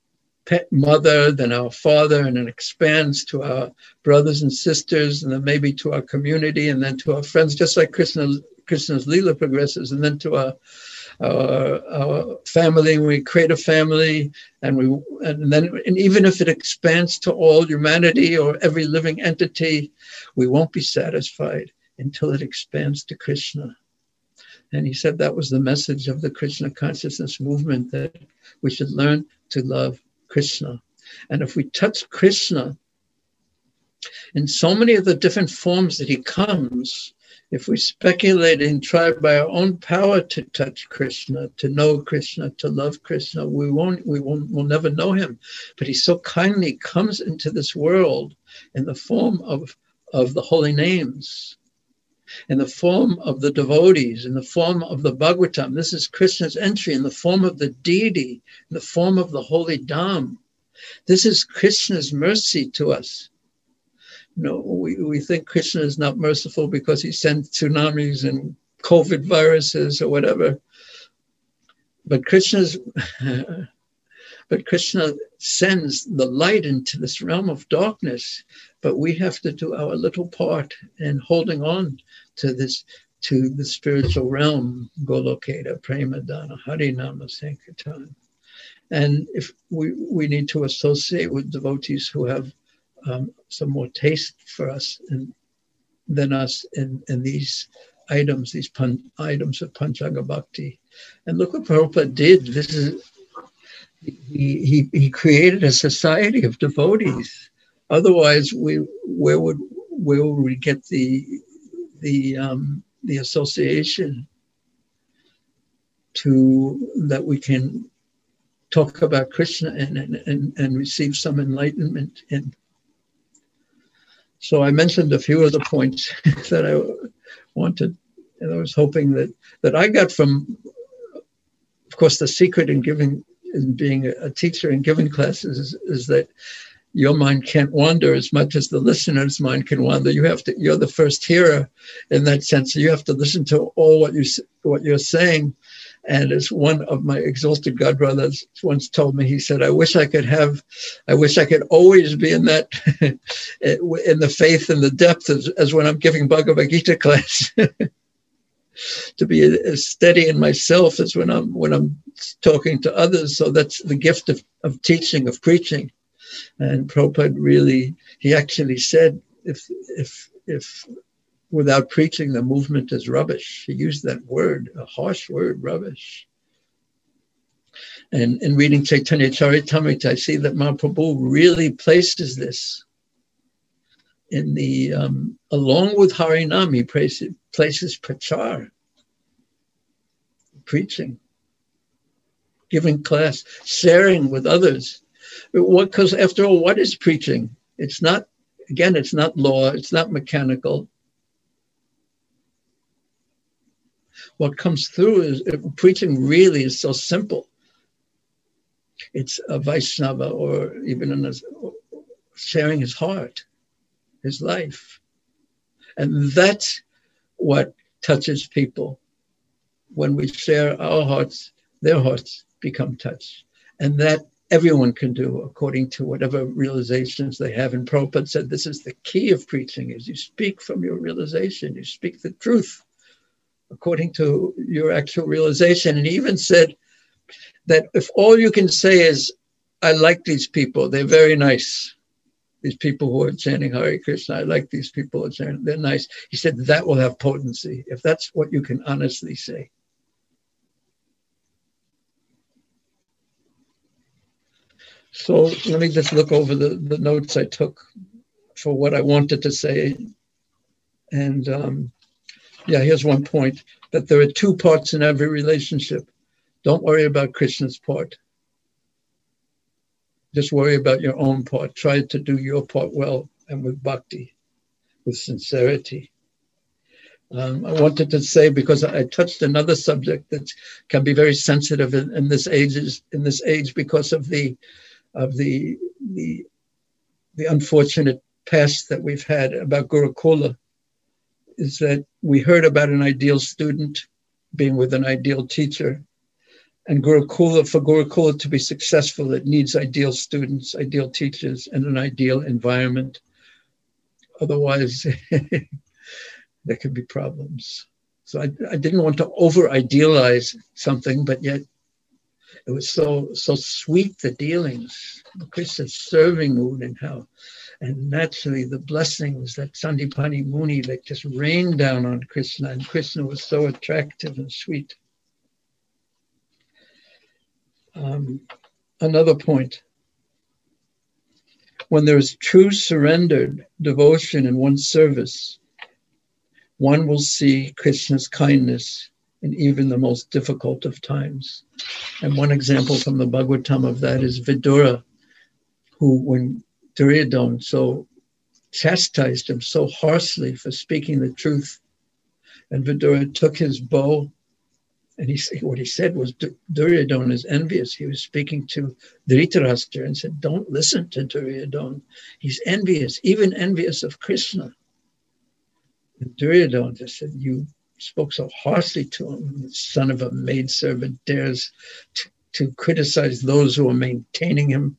Speaker 4: pet mother, then our father, and it expands to our brothers and sisters, and then maybe to our community, and then to our friends, just like Krishna, Krishna's Leela progresses, and then to our, our, our family, and we create a family, and we, and then, and even if it expands to all humanity or every living entity, we won't be satisfied until it expands to Krishna. And he said that was the message of the Krishna consciousness movement, that we should learn to love Krishna. And if we touch Krishna in so many of the different forms that he comes, if we speculate and try by our own power to touch Krishna, to know Krishna, to love Krishna, we won't, we won't, we'll never know him. But he so kindly comes into this world in the form of, of the holy names, in the form of the devotees, in the form of the Bhagavatam. This is Krishna's entry in the form of the deity, in the form of the holy Dham. This is Krishna's mercy to us. You know, we, we think Krishna is not merciful because he sent tsunamis and COVID viruses or whatever. But Krishna's, but Krishna sends the light into this realm of darkness. But we have to do our little part in holding on to this, to the spiritual realm, Golokeda, Premadana, Harinama Sankirtan. And if we, we need to associate with devotees who have um, some more taste for us and, than us in, in these items, these pun, items of Panchaga Bhakti. And look what Prabhupada did. This is, he, he, he created a society of devotees. Otherwise, we where would where would we get the the um, the association to that we can talk about Krishna and and, and, and receive some enlightenment in? So I mentioned a few of the points that I wanted, and I was hoping that that I got from, of course, the secret in giving, in being a teacher and giving classes is, is that your mind can't wander as much as the listener's mind can wander. You have to, you're the first hearer in that sense. So you have to listen to all what you, what you're saying. And as one of my exalted godbrothers once told me, he said, I wish I could have, I wish I could always be in that, in the faith and the depth as, as when I'm giving Bhagavad Gita class. To be as steady in myself as when I'm, when I'm talking to others. So that's the gift of, of teaching, of preaching. And Prabhupada really, he actually said, if, if, if without preaching, the movement is rubbish. He used that word, a harsh word, rubbish. And in reading Chaitanya Charitamrita, I see that Mahaprabhu really places this in the, um, along with Harinam, he places, places prachar, preaching, giving class, sharing with others. Because after all, what is preaching? It's not, again, it's not law, it's not mechanical. What comes through is, preaching really is so simple. It's a Vaishnava, or even in a, sharing his heart, his life. And that's what touches people. When we share our hearts, their hearts become touched. And that everyone can do according to whatever realizations they have. And Prabhupada said, this is the key of preaching, is you speak from your realization, you speak the truth according to your actual realization. And he even said that if all you can say is, I like these people, they're very nice. These people who are chanting Hare Krishna, I like these people who are chanting, they're nice. He said that will have potency, if that's what you can honestly say. So let me just look over the, the notes I took for what I wanted to say. And um, yeah, here's one point, that there are two parts in every relationship. Don't worry about Krishna's part. Just worry about your own part. Try to do your part well and with bhakti, with sincerity. Um, I wanted to say, because I touched another subject that can be very sensitive in, in this age, in this age because of the of the, the, the unfortunate past that we've had about Gurukula, is that we heard about an ideal student being with an ideal teacher, And Gurukula, for Gurukula to be successful, it needs ideal students, ideal teachers, and an ideal environment. Otherwise, there could be problems. So I, I didn't want to over-idealize something, but yet it was so so sweet, the dealings, Krishna's serving mood, and how, and naturally the blessings that Sandipani Muni that just rained down on Krishna, and Krishna was so attractive and sweet. Um, another point, when there is true surrendered devotion in one's service, one will see Krishna's kindness in even the most difficult of times. And one example from the Bhagavatam of that is Vidura, who, when Duryodhana so chastised him so harshly for speaking the truth, and Vidura took his bow, and he what he said was, Duryodhana is envious. He was speaking to Dhritarashtra and said, don't listen to Duryodhana. He's envious, even envious of Krishna. And Duryodhana just said, you spoke so harshly to him. The son of a maidservant dares to, to criticize those who are maintaining him.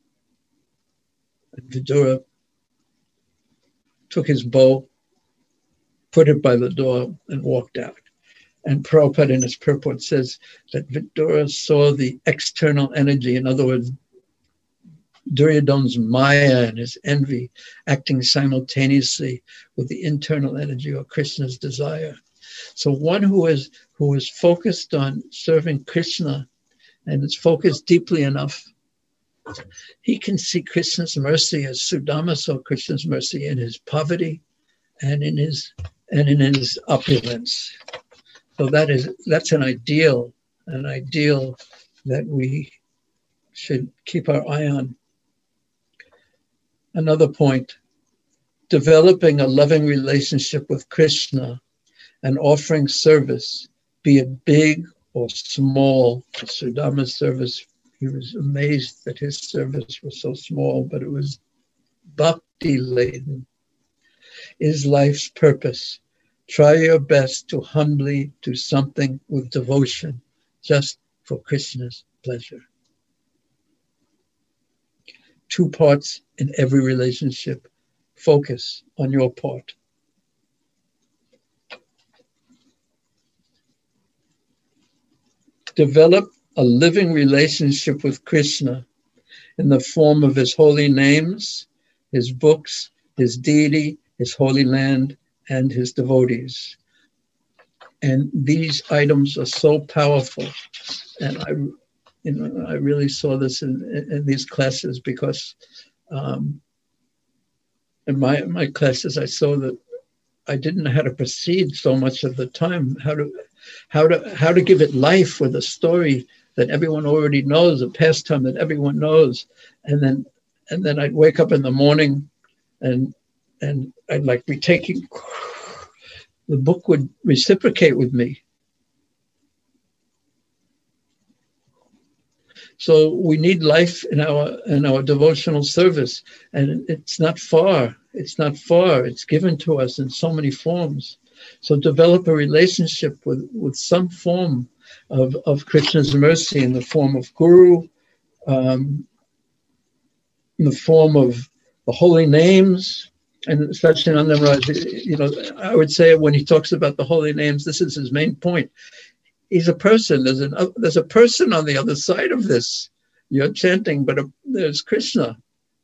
Speaker 4: And Vidura took his bow, put it by the door, and walked out. And Prabhupada in his purport says that Vidura saw the external energy, in other words, Duryodhana's Maya and his envy acting simultaneously with the internal energy or Krishna's desire. So one who is who is focused on serving Krishna and is focused deeply enough, he can see Krishna's mercy as Sudama saw Krishna's mercy in his poverty and in his and in his opulence. So that is that's an ideal, an ideal that we should keep our eye on. Another point, developing a loving relationship with Krishna and offering service, be it big or small. Sudama's service, he was amazed that his service was so small, but it was bhakti laden, is life's purpose. Try your best to humbly do something with devotion, just for Krishna's pleasure. Two parts in every relationship. Focus on your part. Develop a living relationship with Krishna in the form of his holy names, his books, his deity, his holy land, and his devotees. And these items are so powerful. And I, you know, I really saw this in, in these classes because um, in my, my classes, I saw that I didn't know how to proceed so much of the time, how to, how to, how to give it life with a story that everyone already knows, a pastime that everyone knows. And then, and then I'd wake up in the morning and, and I'd like be taking, the book would reciprocate with me. So we need life in our in our devotional service, and it's not far. It's not far. It's given to us in so many forms. So develop a relationship with, with some form of, of Krishna's mercy in the form of Guru, um, in the form of the holy names. And Satchidananda Maharaj, you know, I would say when he talks about the holy names, this is his main point. He's a person. There's an there's a person on the other side of this. You're chanting, but a, there's Krishna.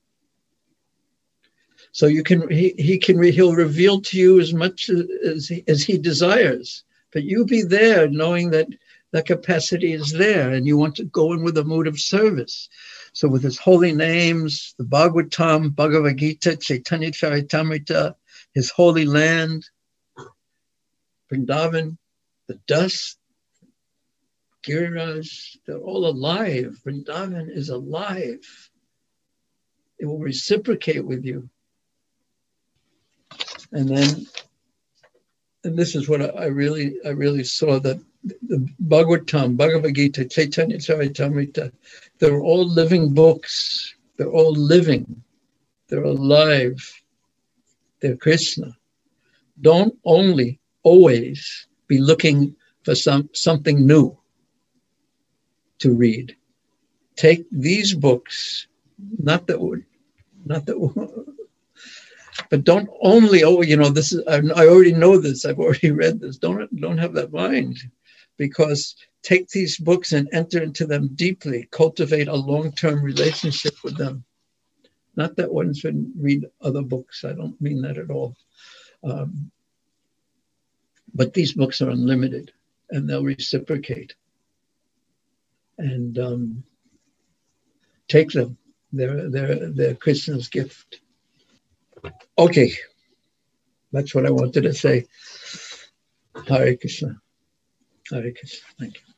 Speaker 4: So you can he he can he'll reveal to you as much as he, as he desires. But you be there, knowing that that capacity is there, and you want to go in with a mood of service. So with his holy names, the Bhagavatam, Bhagavad Gita, Chaitanya Charitamrita, his holy land, Vrindavan, the dust, Giriraj, they're all alive. Vrindavan is alive. It will reciprocate with you. And then, and this is what I really, I really saw, that the Bhagavatam, Bhagavad Gita, Chaitanya Charitamrita, they're all living books. They're all living. They're alive. They're Krishna. Don't only always be looking for some something new. to read. Take these books, not that, not that, but don't only, oh, you know, this is, I, I already know this, I've already read this. Don't, don't have that mind, because take these books and enter into them deeply, cultivate a long-term relationship with them. Not that one should read other books, I don't mean that at all. Um, but these books are unlimited and they'll reciprocate. And um, take them, they're, they're, they're Krishna's gift. Okay, that's what I wanted to say. Hare Krishna. Hare Krishna, thank you.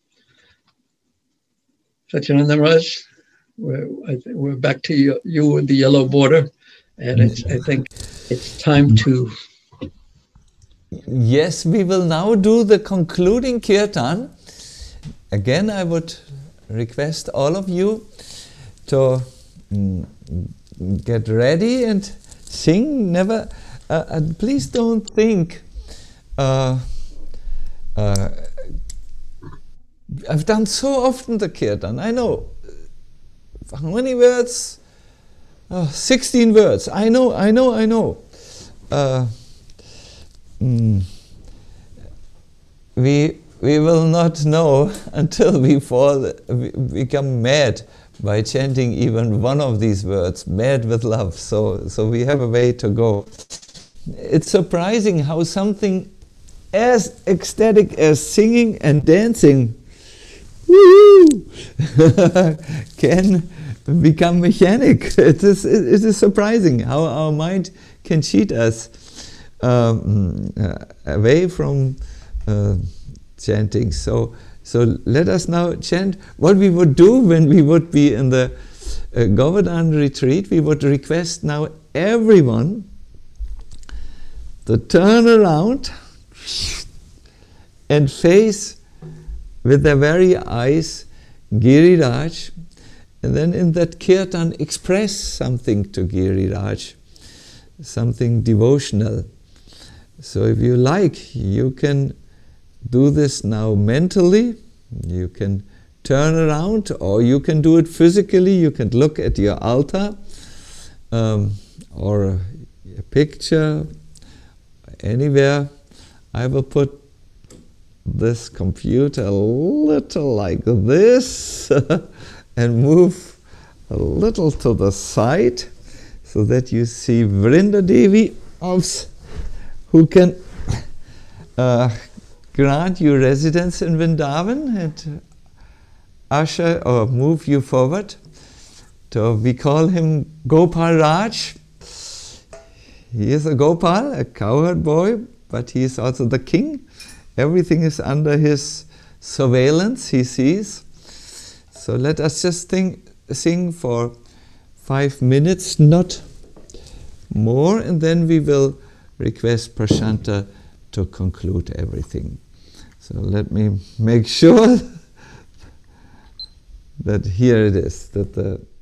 Speaker 4: Satyananda Maharaj, we're, I think we're back to you, you with the yellow border, and it's, I think it's time to...
Speaker 3: Yes, we will now do the concluding kirtan. Again, I would request all of you to mm, get ready and sing. Never, uh, and please don't think, uh, uh, I've done so often the kirtan. I know how many words? Oh, sixteen words. I know, I know, I know. Uh, mm, we we will not know until we fall, we become mad by chanting even one of these words, mad with love. So, so we have a way to go. It's surprising how something as ecstatic as singing and dancing woo, can become mechanic. It is, it is surprising how our mind can cheat us um, uh, away from uh, chanting. So, so let us now chant what we would do when we would be in the uh, Govardhan retreat. We would request now everyone to turn around and face with their very eyes Giriraj, and then in that kirtan express something to Giriraj, something devotional. So if you like, you can do this now mentally, you can turn around, or you can do it physically. You can look at your altar um, or a, a picture anywhere. I will put this computer a little like this and move a little to the side so that you see Vrinda Devi who can uh, grant you residence in Vrindavan and usher or move you forward. So we call him Gopal Raj. He is a Gopal, a cowherd boy, but he is also the king. Everything is under his surveillance, he sees. So let us just think, sing for five minutes, not more, and then we will request Prashanta to conclude everything. So let me make sure that here it is, that the